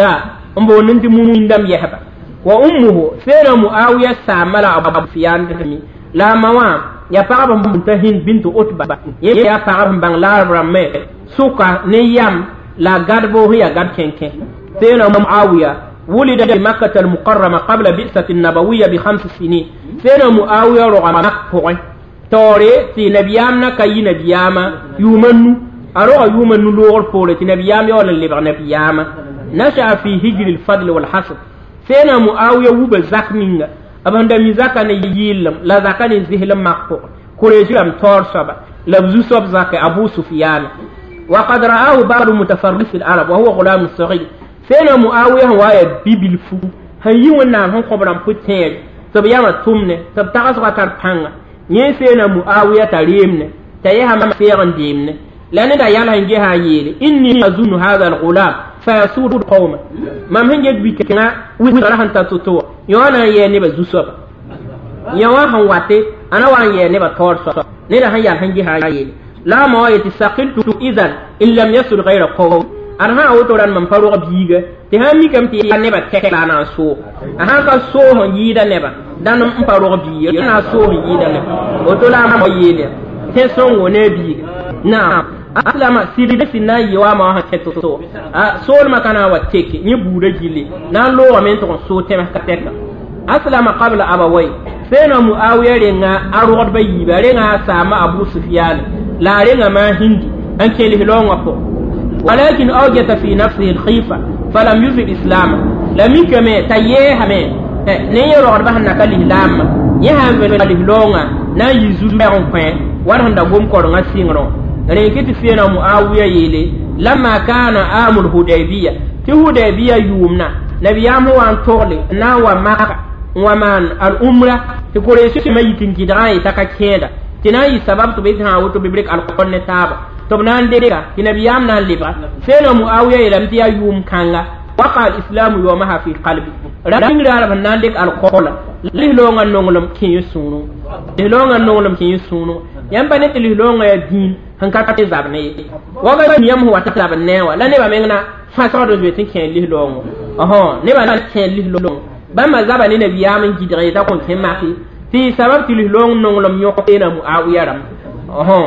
mbo ninti mumin dam yehba wa ummuhu sera muawiya samala abu sufyan dami la mawa ya paraba muntahin bintu utba ya paraba bang la ramme suka ne yam la gadbo ya gad kenken sera muawiya ولد بمكة المقرمة قبل بئسة النبوية بخمس سنين سنة معاوية رغم مكة توري تي نبيامنا كي نبياما يومنو أروى يومنو لور بولي تي نبيامي ولا اللي بغ نبياما نشأ في هجر الفضل والحسن سنة معاوية وب زكمين أبن دمي زكا نييلم لا زكا نزهلم مكة كوريجي لم تورسب لبزو سب زكا أبو سفيان وقد رآه بعض متفرس العرب وهو غلام صغير سينا معاوية هواية بيبل فو هاي ونام هم خبران بوتين تب ياما تومنه تب تغس غتر بانغا ين سينا معاوية تريمنه تيها ما سيغن ديمنه لأن دا يالا هنجي هايلي إني أظن هذا الغلام فيسود القوم ما مهنجي بيكنا ويغرهن تتوتو يوانا ينبا زوسوب يوانا واتي أنا وان ينبا تورسوب نيدا هنجي هنجي هايلي لا ما يتساقلت إذن إن لم يسل غير قوم أنا أوتوران من فاروق بيجا تهامي كم تي نبا تكلانا سو أنا كسوه يدا نبا دانم فاروق بيجا أنا سوه يدا نبا أوتوران ما يدا تسون ونبيجا نعم أسلم سيري سنا يوا ما هكتو سو سول ما كان واتيكي نبورة جيلي نالو ومن تكون سو تمه كتكا أسلم قبل أبوي سينا معاوية لنا أروق بيجا لنا سامع أبو سفيان لا لنا ما هندي أنك لهلون وفو ولكن أوجد في نفسه الخيفة فلم يزل إسلام لم يكن تيه من نيرو أربعة نكال الإسلام يهم في الهلونة نا يزول بيرون فين ورهن دعوم كورنا سينرو لكن سينا معاوية يلي لما كان عام الهديبية في الهديبية يومنا نبيام هو أن تولي نا ومكة ومن الأمرة تقول يسوع ما يتنجدعي تكاكيدا تناي سبب تبيتها وتبيبريك القرن تابا تبنان ديكا تنبيام نان لبا سينا معاوية يلم تيا يوم كانغا وقع الإسلام يومها في قلبي رابين رابا نان ديك القول لهلونغا نونغلم كي يسونو لهلونغا نونغلم كي يسونو يمبانيت لهلونغا يدين هنكا تزابني وغا يم هو تزابني ولا نبا ميغنا فاسودو بيتين كي لهلونغا اهو نبا نان كي لهلونغا بما زابني نبيام جيدري تا كون تماكي في سبب لهلونغ نونغلم يوقينا معاوية رام اهو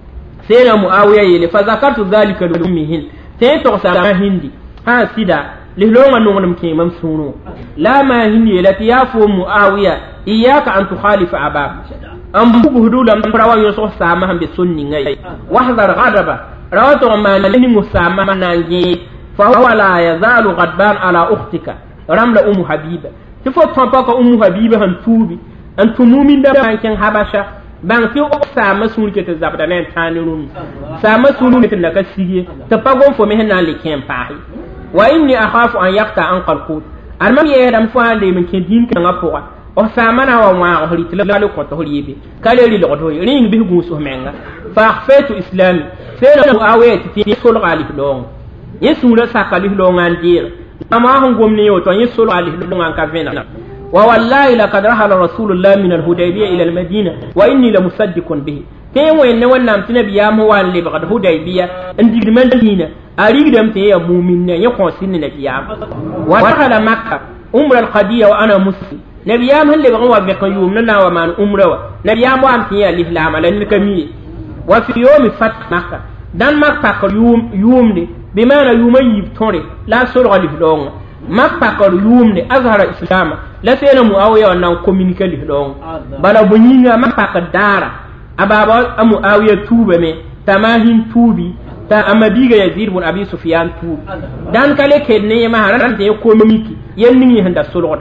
سينا معاوية يلي فذكرت ذلك لأمهن تيتو سارا هندي ها سيدا لهلونغا نونغلم كي ممسونو لا ما هندي لتيافو معاوية إياك أن تخالف أباك أم بوهدو لم تراوى يوسف سامهم بسنين واحذر غضبا رواتو ما نلنم سامهم نانجي فهو لا يزال غضبان على أختك رمل أم حبيبة تفوت فانفاك أم حبيبة هنتوبي أنتم مؤمن دابا كان حبشة بان في سامة سوني كتزابدا نان تانيرون سامة سوني كتنك سيجي تبقون فمهنا لكين باهي وإني أخاف أن يقطع أنقل القوت أرمم يهدم فان دي من كدين كان أفوغا وسامنا وما أهلي تلالو كنت هليبي كالي لغدوي رين به قوسه منغا فأخفيت إسلامي سينا مؤاوية في سلغ عليه لون يسول ساقا له لون عن دير أما هم قمني وطن يسول عليه لون عن كافينا ووالله لقد رحل رسول الله من الهديبية إلى المدينة وإني لمصدق به تيمو إن ونام تنبيام هو اللي بغد هديبية اندي المدينة أريد أن تيا مؤمن يقوى سن نبيام ودخل مكة أمر القضية وأنا مسلم نبيام اللي بغوا بقيوم لنا ومان أمره نبيام وام تيا الإسلام على الكمية وفي يوم فتح مكة دان مكة يوم يوم دي بمعنى يوم يبتوري لا سرغ لفلون مكة يوم دي أظهر الإسلام لا سينا معاوية ونام كومينيكا لفلون بلا بنينا مكة دارا أبابا معاوية توبة مي تماهين توبي تا أما بيغا يزيد بن أبي سفيان توب دان كالي كدني مهاران تيو كومينيكي ينمي هندا سرغ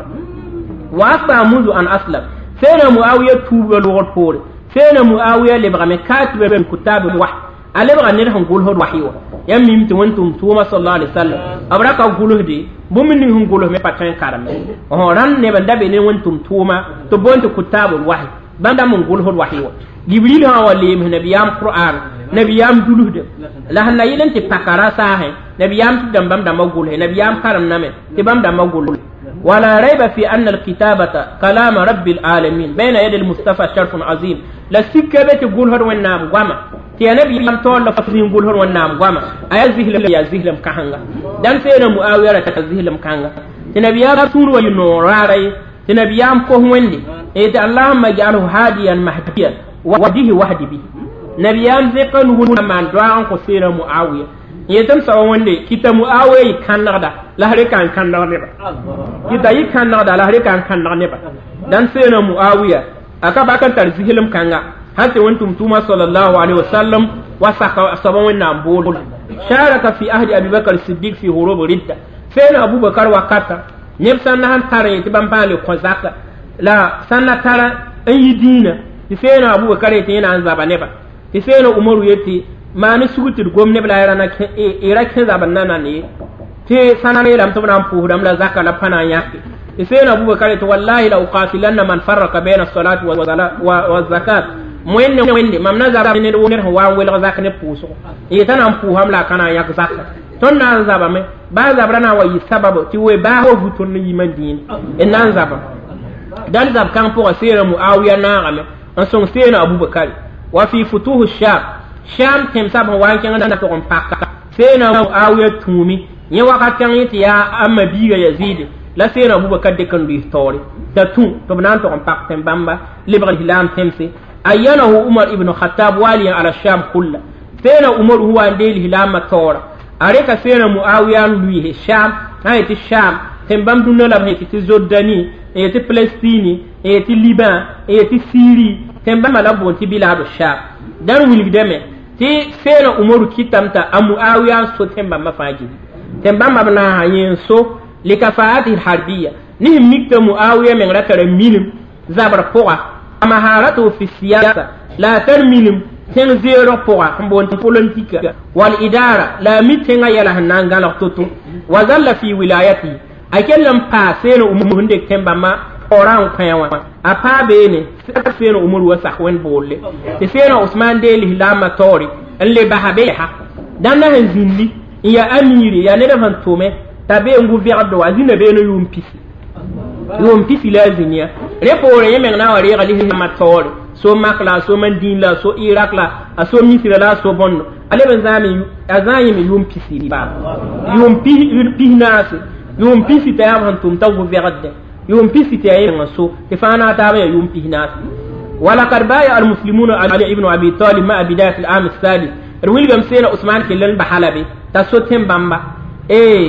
وأصبح منذ أن أسلم سينا معاوية توب لغة فوري سينا معاوية لبغا كاتب من كتاب الوحي ألبغا نرهم قوله الوحيوة يمي متوانتم توما صلى الله عليه وسلم أبراك قوله دي بمني هم قوله مباتين كارمي وهو ران نبان دابي نوانتم توما تبوانت كتاب الوحي باندا من قوله الوحيوة جبريل هو اللي من نبيام قرآن نبيام قوله دي لهن يلن تبكارا ساهي نبيام تدام بام دام قوله نبيام كارم نامي تبام دام قوله ولا ريب في أن الكتابة كلام رب العالمين بين يد المصطفى شرف عظيم la sikka be ti gulhor wannam gwama ti nabi yam to la fasin gulhor wannam gwama aya zihlam ya zihlam kahanga dan sai na muawiya ta zihlam kahanga ti nabi ya suru wa yuno rarai ti nabi yam ko wende e ta allahumma ja'alhu hadiyan mahdiyan wa wadihi wahdi bi nabi yam zekan hu man do an ko sai na muawiya yetam sa wonde kita muawiya kannada la hare kan kannada ne ba kita yi kannada la hare kan kannada ne ba dan sai na muawiya aka bakan tarzihilum kanga hatta wantum tuma sallallahu alaihi wasallam wa saka saban wannan bol sharaka fi ahdi abubakar siddiq fi hurub ridda sai na abubakar wakata ne sanna han tare ti bambale ko zakka la sanna tara an yi dina sai na abubakar yake yana an zaba ne ba sai na umaru yake ma ni sugutir gomne bla yarana ke ira ke zaban nana ne te sanane ram to nan pu dam la zakka la pana yake sai na abubakar to wallahi la uqatilanna man farraqa bayna salati wa zakat moyenne wende mam nazara ne do ne wa wel zakka ne puso e tanan pu hamla kana yak zakka ton nan zaba me ba zabra na wayi sababu ti we ba ho futun ni mandin en nan zaba dan zab kan po sai na muawiya na game an son sai na abubakar wa fi futuhu sham sham tem sab wa kan da to kon pakka sai na muawiya tumi ne wakatan yiti ya amma biga yazid la sai na abubakar de kan bi story ta tun to nan to kon pakka bamba libra hilam temse ayyanahu umar ibn khattab waliyan ala sham kullu sai na umar huwa ndel hilam tora areka sai na muawiya lui sham ayati sham tem bam dunna la ti jordani e ti palestine e ti liban e ti syrie tem bam la bon ti biladu sham dan wuli deme ti sai na umar kitamta amu muawiya so tem bam mafaji tem bam na hayin so likafaati harbiya ni mikta muawiya men rakara minim zabar poa maharatu fi siyasa la terminum ten zero poa mbon politika wal idara la mitenga yala hananga la toto wazalla fi wilayati akellam pa seno umunde temba ma oran kwewa apa bene seno umuru wasa wen bolle te seno usman deli lama tori alle bahabeha dan na hanzindi ya amiri ya ne van tome tabe ngu verdo azina beno yumpisi yumpisi la zinia repore yemen na wari gali lama tori so makla so mandinla so iraq la so misira la so bonno ale ben zami azani mi yumpisi ba yumpi yumpinasi yumpisi ta yam hantum tawu verdo yumpisi ta yemen so tifana tabe yumpinasi wala karbaya al muslimuna ali ibn abi talib ma bidayat al am الثالث رويل بام سينا عثمان كلن بحلبي تاسوتين بامبا ايه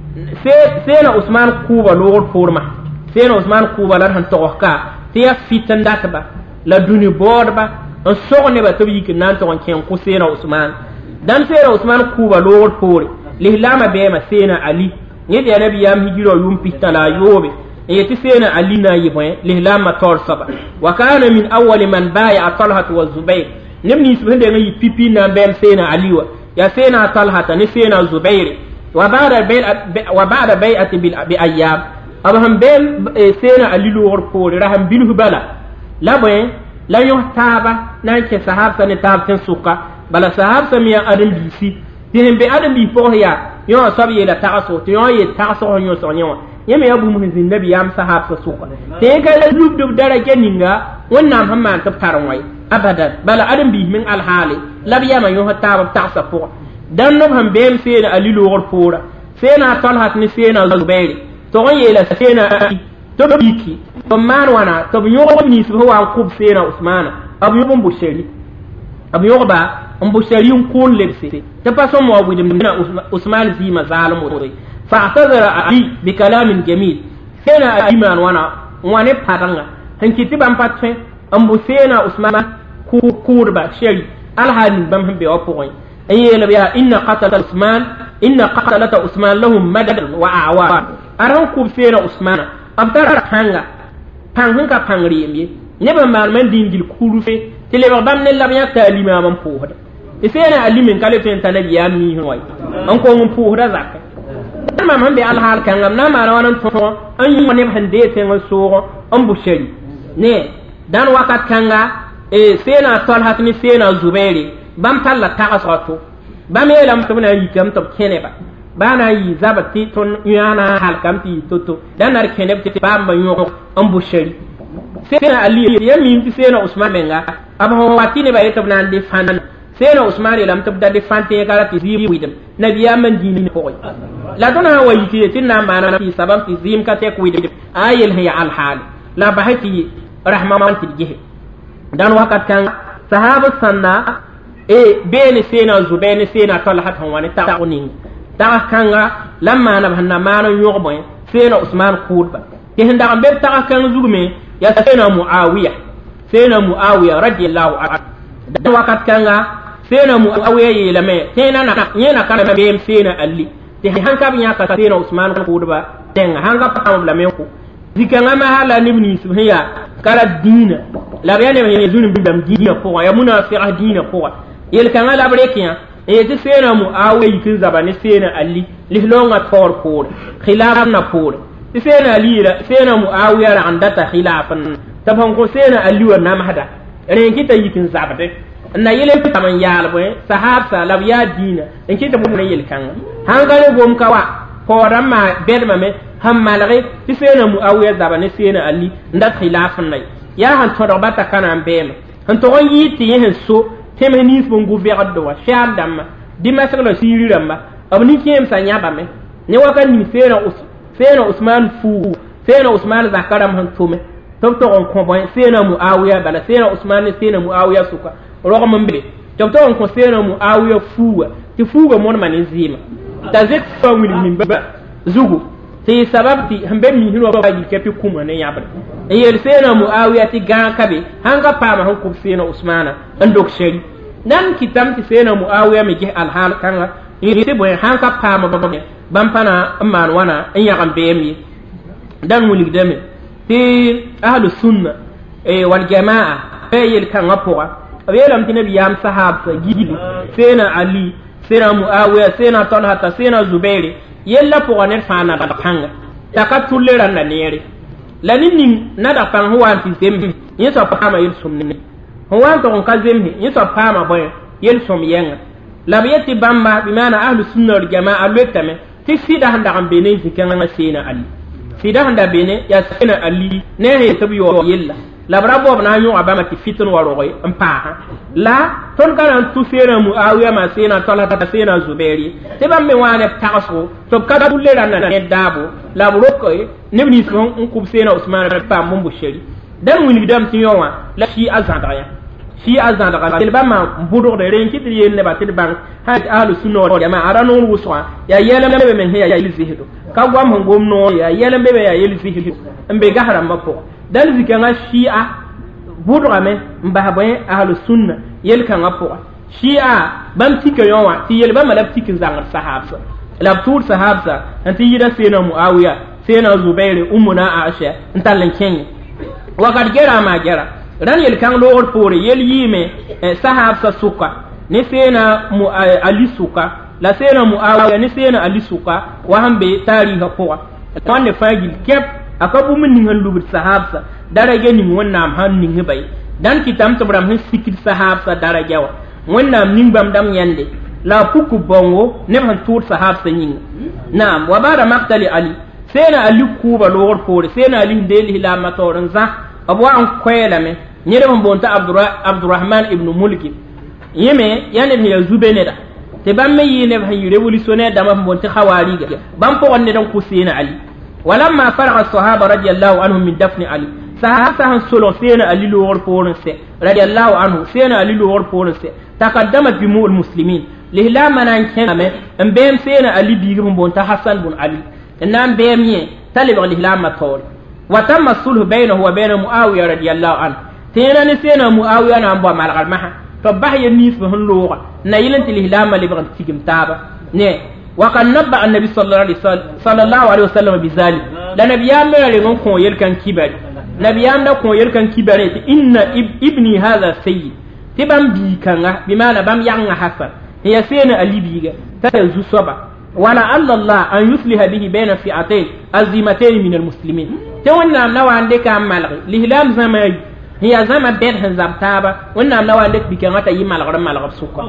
سينا عثمان كوبا لور فورما سينا عثمان كوبا لان هن توخكا تيا فيتن داتبا لا دوني بوربا ان سوغني با تبي كنان تون كين كو سينا عثمان دان سينا عثمان كوبا لور فوري لهلاما بيما سينا علي يدي النبي يام هجيرو يوم بيتلا يوبي يتي سينا علي نا يبوين لهلاما تور سبا وكان من اول من بايع طلحه والزبير نمني سبحانه نجي بيبي نبيم سينا عليوة يا سينا طلحة نسينا زبير وبعد بيع وبعد بيعة بأيام أبهم بيم سينا عليلو ورقول رهم بينه بلا لا بين لا يهتابا نانك سحاب سنتاب تنسوكا بلا سحاب سميا أدم بيسي تهم بأدم بيفوهيا يوم صبي لا تعصو تيوم يتعصو يوم صنيوم yeme ya bu mun zin nabi yam sahab sa suka te ga lub dub daraja ninga wannan hamma ta tarwai abadan bala adam bi min al hali labiya man yo hatta ta sa po dan no ham bem sena alilu gor pura sena talhat ni sena zubairi to on yela sena to biki to man wana to yo ni su wa kub sena usmana abu yo bon busheri abu yo ba on busheri un kun lebse ta paso mo abu de usman zima zalimu فاعتذر علي بكلام جميل سينا ايمان وانا وانا باتنغا هنكيتي بام باتفين امبو سينا عثمان كوربا شيري الحال بام هم بيوبوين اي لبيا ان قتل عثمان ان قتلت عثمان لهم مدد واعوان اران كوب سينا عثمان ابتر هانغا هانغا بانغريمي نبا مان من دين ديل كوروفي تلي بام ني لبيا كاليما بام فوهدا سينا علي من كالفين تنبي يامي هوي انكو من فوهدا زاك ma man be al hal kan ngam na ma ranan to an yi ne hande te ngal so on bu sheri ne dan wakat kanga e sena talhat ni sena zubairi bam talla ta asato bam yelam to na yi kam to kene ba bana yi zabati ton yana hal kam ti toto dan nar kene te bam ba yo on bu sheri sena ali yamin ti sena usman menga ab ho watine ba yetab nan de fan sena usman lam tabda de fan te kala ti zim widem nabiya man dini ko la dona wa yiti tin na mana fi sabab ti zim ka te ko widem ayel hiya al hal la bahati rahman ti gehe dan wakat kan sahaba sanna e bene sena zubene sena talhat hon wani ta onin ta kanga lamma na hanna mana yobo sena usman kudba ke hinda ambe ta kan zugume ya sena muawiya sena muawiya radiyallahu anhu dan wakat kanga sena muawiya yelame tena na nyena kana be sena ali te hanka binya ka sena usman kudba den hanga patam la menko zikanga ma hala nibni subhiya kala dina la bayane me zuni bindam dina ko ya munafiqa dina ko yel kanga la brekiya e te sena muawiya yitin zabane sena ali lihlonga tor ko khilaf na ko te sena ali la sena muawiya la andata khilafan taban ko sena ali wa namhada ren kita yitin zabate na yele taman yalbo sahaba la ya dina en kita mo ne yel kanga hanga ne bom kawa ko ramma bedma me hammalare ti sena muawiya zabane sena ali ndat khilafan nay ya han to bata kana mbema han to on yiti yen so temenis bon gouverneur wa sham dam di masaklo siri ramba abni kem sanya ba me ne waka ni sena us sena usman fu sena usman zakaram han tume to to on ko boy sena muawiya bala sena usman sena muawiya suka rogo mambe to to on ko sena muawiya fuwa ti fuwa mon manizima tazek fa wili min ba zugu ti sababti hambe mi hino ba gi kepi kuma ne yabre yel sena muawiya ti gan kabe hanga pama han ko sena usmana andok sheri nan kitam ti sena muawiya me ge al hal kanga yiti boy hanga pama ba bam pana man wana en yagam be mi dan mulig deme ti ahlu sunna e wal jamaa be yel kanga poa abelam ti nabi yam sahaba gidi sena ali sena muawiya sena talha sena zubairi yella pour ne fana da panga taka tulera na nere la nini nada pan huwa fi zem yeso pama yel sumni huwa to ka zem yeso pama boy yel sum yenga la biyati bamba bi mana ahlu sunna wal jamaa alwetame ti sida handa am bene zikan na sena ali sida handa bene ya sena ali ne he tabi yo yella la brabo na nyu abama ti fitun waroy ampa la ton kana tu sena muawiya ma sena tola ta sena zubairi te bam me wane taxo to kada dulle ran na ne dabo la brokoy ne ni son un kub sena usman pa mum busheri dan wini dam ti yowa la shi azandaya shi azandaya te bam mbudo de ren kitri yen ne ba te bang ha ahlu sunna wal jamaa arano wuswa ya yele be men ya yilzihido ka gwam ngom no ya yele be ya yilzihido mbe gahara mapo dal zikanga shi'a budra me mbahaboy ahlu sunna yel kan apo shi'a bam tike yowa ti yel bam lab tike zangar sahabsa lab tur sahabsa anti yida sena muawiya sena zubair ummuna aisha ntalan kenye wakad gera ma gera ran yel kan lor pore yel yime sahabsa suka ni sena mu ali suka la sena muawiya ni sena ali suka wa hambe tariha poa wande fagil kep akabu min ningan lubur sahabsa daraja ni wonnam han ningi bay dan kitam to bram hin sikit sahabsa daraja wa wonnam ningbam dam yande la puku bongo ne han tur sahabsa nying naam wa bara maqtali ali sena ali kuba lor pore sena ali ndeli la matoran za abu an kwela me nyere mon bonta abdurrah abdurrahman ibn mulki yeme yane ne zubene da te bamme yine ban revolutionnaire da mon bonta khawari ga bam po wonne dan ku sena ali ولما فرغ الصحابة رضي الله عنهم من دفن علي صحابة سلو سينا علي لور فورنسي رضي الله عنه سينا علي لور فورنسي تقدمت جموع المسلمين لهلا منان كنامي انبهم سينا علي بيهم بونتا حسن بن علي انام بيمي تلب لهلا مطول وتم الصلح بينه وبين معاوية رضي الله عنه تينا نسينا معاوية نامبوا مالغ المحا فبح ينيس بهن لغة نايلنت لهلا مالبغن تيجم تابا نه وقد نبأ النبي صلى الله عليه وسلم صلى الله عليه وسلم بذلك لا نبي امر لهم كون يلكن كبر نبي امر كون يلكن كبر ان ابني هذا سيد تبم بي كان بما بام يان حسن هي سين علي بيغا تزو صبا ولا الله ان يصلح به بين فئتين عظيمتين من المسلمين تونا نوا عندك عمل لهلام زمان هي زمان بين هنزبتابا وانا نوا عندك بكامata yimal garam mal gab sukka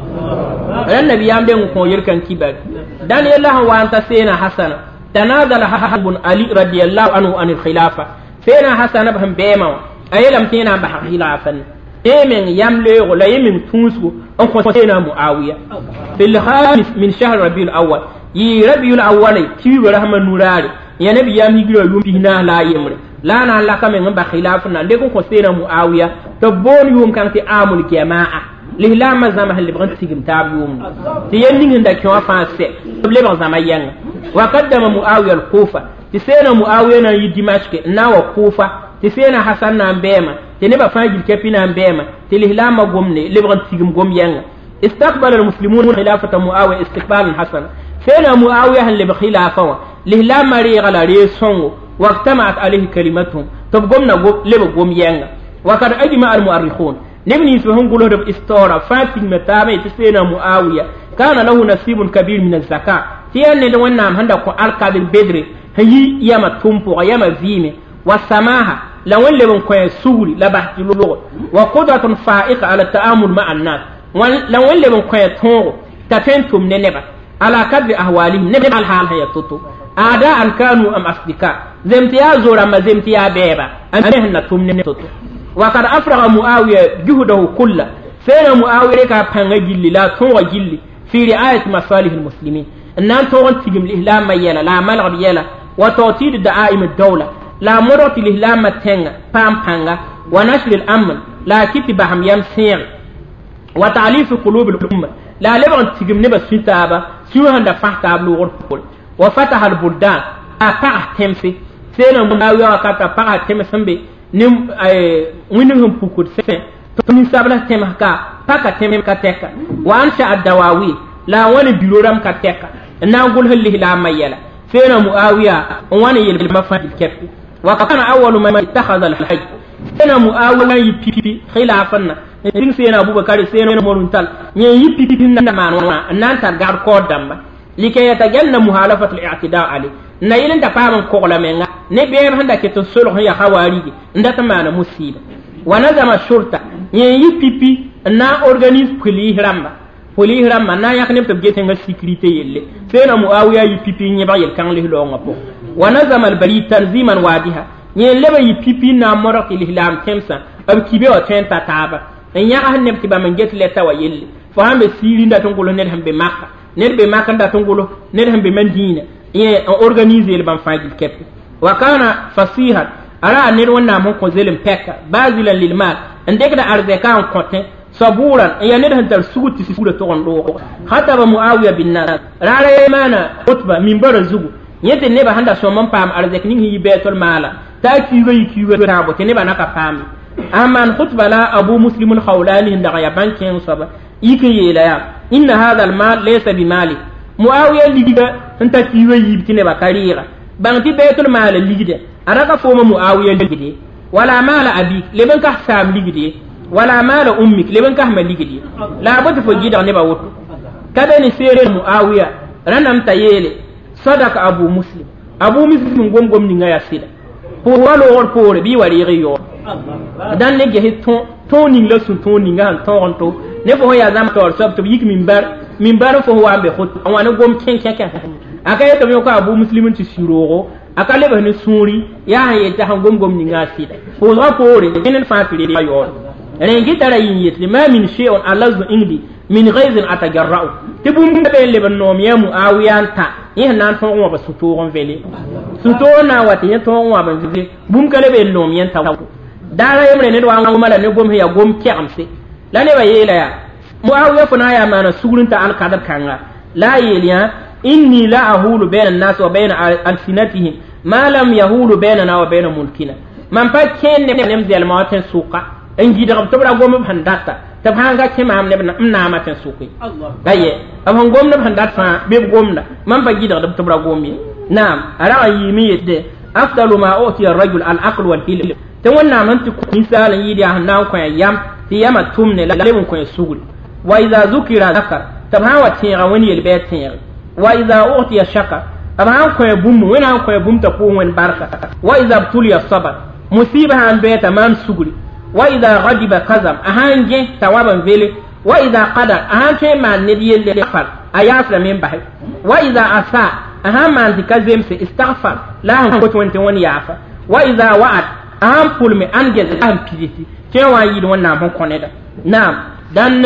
ran nabi yam den ko yirkan kibar dan yalla wa anta sena hasana tanazala habun ali radiyallahu anhu anil khilafa sena hasana baham bema ayelam tena bah khilafan emen yamle la yemin tunsu on ko tena muawiya fil khamis min shahr rabiul awwal yi rabiul awwal ti rahman nurari ya nabi ya mi giro yum bina la yemre la na la kamen ba khilaf na de ko tena muawiya to bon yum kan ti amul jamaa lihla zama hal libran tigim tab yum ti yendi nda ki wa fa se le ban zama yang wa qaddama muawiya al kufa ti sena muawiya na yi dimashq na wa kufa ti sena hasan na mbema ti ne ba fajil kepi na mbema ti lihla ma gomne libran tigim gom yang استقبل المسلمون خلافة معاوية استقبالا حسنا سينا معاوية اللي بخلافة لهلا مريغ لريسون واجتمعت عليه كلمتهم تبقمنا لبقوم ينغ وقد أجمع المؤرخون نبني اسمهم قولوا رب استورا فاتن متابع تسينا معاوية كان له نصيب كبير من الزكاة تيان ندوان نام هندق أركاد البدر هي ياما تنفق ياما زيمة والسماحة لو اللي بنكوين سوري لبحث اللغة وقدرة فائقة على التعامل مع الناس la welle bon ko tongo ta tentum ne neba ala kadri ahwalihim ne al hal haya tutu ada an kanu am asdika zemtiya zora ma zemtiya beba an na tum ne tutu wa kad afraga muawiya juhudahu kullu sayna muawiya ka panga gilli la tonga gilli fi riayat masalih al muslimin nan tongon tigim lihlam mayela la malghab yela wa tawtid da'aim ad dawla la murati lihlam tenga pam panga wa nashr al amn la kitibaham yamsir وتعليف قلوب الأمة لا لبغن تجم نبى سيتابا سيوهن دفعت أبلو غرفول وفتح البلدان أبقى تمسي سينا مناوية وكاتا أبقى تمسن بي نم وينهم بوكود سين تنين سابلا تمهكا بقى تمهكا تكا وأنشأ الدواوي لا وان بلورام كتكا نقول هل لا ميلا سينا مؤاوية وان يلمفاد الكفي وكان أول ما اتخذ الحج سينا مؤاوية يبيبي خلافنا tin sena abubakar sena moruntal nye yipi tin na manwa nanta gar ko damba like yatajanna muhalafat al-i'tida ali na yelen da paman ko la menga ne be handa ke to sulh ya khawari ndata mana musiba wa nazama shurta nye yipi na organise puli ramba puli ramba na yakne to gete nga sécurité yelle sena muawiya yipi nye ba yel kan li lo ngapo wa nazama al-bari tanziman wadiha nye leba yipi na morok al-ihlam temsa ab kibe wa tenta taba en ya han ne tiba man get leta wa yelle fo hambe siri nda ton golo ne hambe makka ne be makka nda ton golo ne hambe mandina ye on organiser le ban fajil kep wa kana fasihan ara ne wonna mon ko zelim pekka bazilan lil mal ndek da arzeka on kote saburan ya ne han tar suguti sura to on do hatta ba muawiya bin nas rara yemana utba min bara zugu yete ne ba handa so man pam arzek ni hi betol mala ta ki yi ki yi rabo te ne ba naka pam أما خطبة لا أبو مسلم الخولاني عند غيابان كين صبا يكي يلا إن هذا المال ليس بمالي معاوية اللي أنت كيوي يبتني بكاريرا بانتي بيت المال اللي أراك فوما معاوية اللي ولا مال أبيك لبن كحسام اللي ولا مال أمك لبن كحمل اللي لا بد فجيد عن نبا وطو كذا نسير معاوية رنم تيالي صدق أبو مسلم أبو مسلم قوم قوم نغايا سيدا فوالو غور فور بي وريغي يور dan ne ge ton toning la sun toning ga ton to ne fo ya zam to sab to yik minbar minbar fo wa be khut wana gom ken ken ken aka to me ko abu muslimin ti sirogo aka le ba ne suri ya ye ta han gom gom ni ngasi fo ra fo re enen fa fi re yo ren gi tara yin yet ma min shay'un alazu indi min ghaizin atajarra'u tibum be le ban nom ya muawiyanta yin nan ton wa ba su to gon vele su to na wati yin ton wa ban vele bum kale be nom yan ta dara yemre ne wa ngumala ne gom ya gom kyamse la ne ba yela ya muawiya funa ya mana sugunta al kadar kanga la yeliya inni la ahulu bayna an-nas wa bayna alsinatihim ma lam yahulu baynana wa bayna mulkina man pa ken ne nem zel maten suqa en gidar to bra gom handata tab hanga kema am ne na maten suqi gaye am gom ne handata fa be gom na man pa gidar to bra gomi naam ara yimi yedde afdalu ma uti ar-rajul al-aql wal hilm tan wannan man tu misalan yidi han nan ko yam ti yama tumne la lebun ko sugul wa idha zukira zakar tabha wa tira wani yelbe tira wa idha utiya shaka tabha ko bum wani ko bum ta ko wani barka wa idha tuliya sabar musiba han be tamam sugul wa idha ghadiba kazam ahanje tawaban vele wa idha qada ahanje man ne yelle fal ayafla min bahi wa idha asa ahaman dikazem se istaghfar la ko wani wani yafa wa idha wa'ad am pulme an gez am piditi ke wa yi wannan hon koneda na'am dan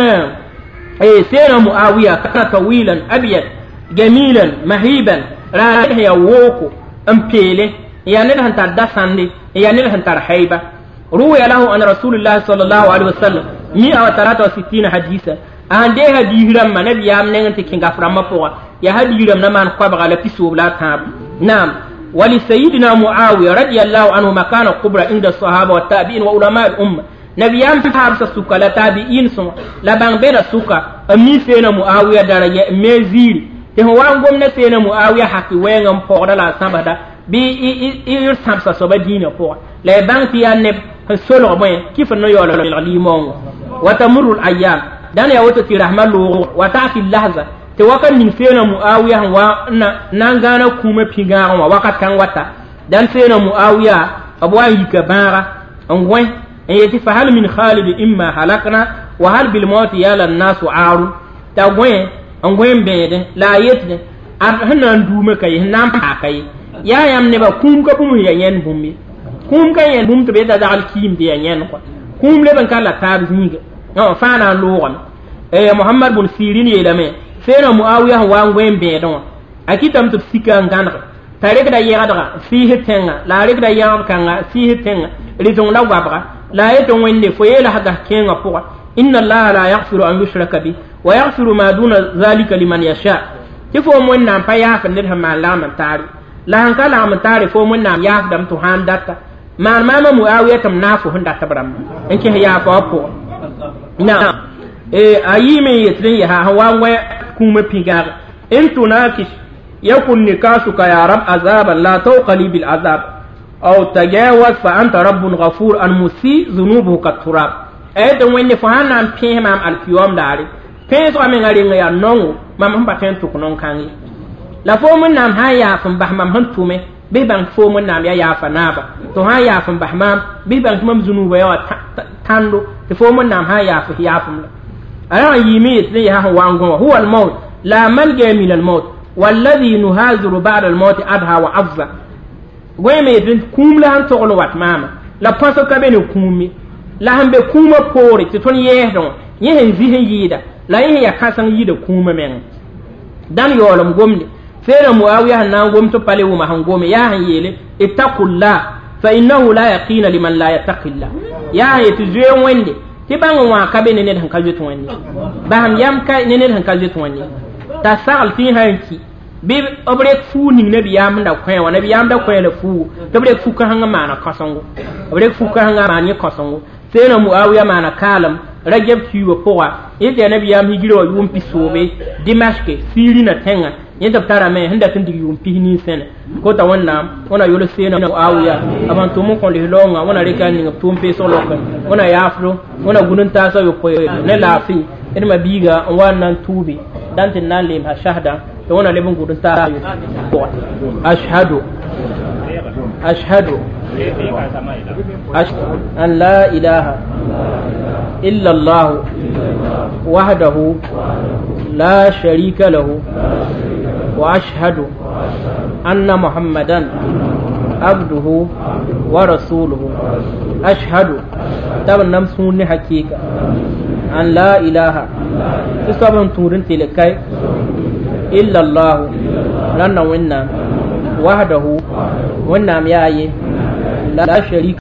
eh sera muawiya kana tawilan abyad jamilan mahiban ra'ihi ya woko am pele ya ne han tar dasande ya ne han tar haiba ruwa lahu an rasulullah sallallahu alaihi wasallam mi aw tarata sittina hadisa an de hadiram manabi am ne ngati kinga frama po ya hadiram na man qabra la pisu la tab na'am ولسيدنا معاوية رضي الله عنه مكان كبرى عند الصحابة والتابعين وعلماء الأمة نبيام حابس السكة لتابعين سما لبان بين السكة أمي سينا معاوية درجة مزيل تهوان قمنا سينا معاوية حكي وين أمبور لا سبدا بي إير سامسا سبا دين أمبور لبان تيانب سلغ بين كيف نيول الغليمون وتمر الأيام دانا يوتي رحمة الله وتعفي اللحظة te wakat ning sena muawiya wa na nangana kuma pinga wa wakat kan wata dan sena muawiya abu ayi ka bara an wai en yati fa hal min khalid imma halakna wa hal bil maut ya lan nas aaru ta gwen an gwen bede la yetne ar hanan dume kay nan pa kay ya yam ne ba kum ka bum ya yen bummi kum ka yen bum to be da dal kim de yen ko kum le ban kala tab zinga no fa na lo eh muhammad bin sirin yelame sena muawiya wa ngwen be don akitam to sika ngana tare da yadra fihi tenga la rek da yam kanga fihi tenga rizon la wabra la yeton wende fo yela haga kenga pour inna allaha la yaghfiru an yushraka bi wa yaghfiru ma duna zalika liman yasha tifo mon nan pa ya fa ned ma la man tari la han kala man tari fo mon nan ya dam to han data ma mama muawiya tam nafu hunda tabram enke ya fa pour na e ayime yetrin ya ha wa ngwe kuma pigar in tunakish yakun nikasuka ya rab azaban la tawqali bil azab aw tajawaz fa anta rabbun ghafur an musi dhunubuhu kat turab ay dan wenne fa hanan pe mam al qiyam dare pe so amen ngari ngaya non mam hamba ten to kunon kangi la fo mun nam ha ya fam bahmam han tume be ban fo mun nam ya ya fa naba to ha ya fam bahmam be ban mam zunuba ya tando to fo mun nam ha ya fa ya fam أنا يميت ليها وانغو هو الموت لا ملجأ من الموت والذي نهاجر بعد الموت أدهى وأفضل ويميت كوم لهم تغلوات ماما لا بانسو كبينو كومي لا هم بكوما بوري تتون يهدون يهن زيهن يدا لا يهن يكاسن يدا كوما من دان يولم قومني سينا معاوية هنان قوم تبالي وما هنقومي يهن يلي اتقوا الله فإنه لا يقين لمن لا يتقي الله يهن يتزوين ويندي ti bang wa ka be ne ne han ka jetu wani ba ham yam ka ne ne han ka jetu wani ta sal fi hanki bi obre fu ni ne bi yam da kwen wa ne bi yam da kwen le fu to bre fu ka hanga mana kasongo obre fu ka hanga mana ni kasongo sai na muawiya mana kalam rajab kiwo powa yete ne bi yam higiro yum pisobe dimashke siri na tenga yenda tara me handa tin digi yum pihni sene ko ta wannan ona yolo sena muawiya aban to mun ko le longa ona reka ni tum pe so lokan ona yafro ona gunun ta so yo ko ne lafi ina mabiga wannan tubi dan tin nan le ha shahada to ona le bun gudun ta yo ashhadu ashhadu an la ilaha illa allah wahdahu la sharika lahu وأشهد أن محمدا عبده ورسوله أشهد تبن نمسون حقيقة أن لا إله إسابن تورن تلكي إلا الله لنا ونا وحده ونا مياي لا شريك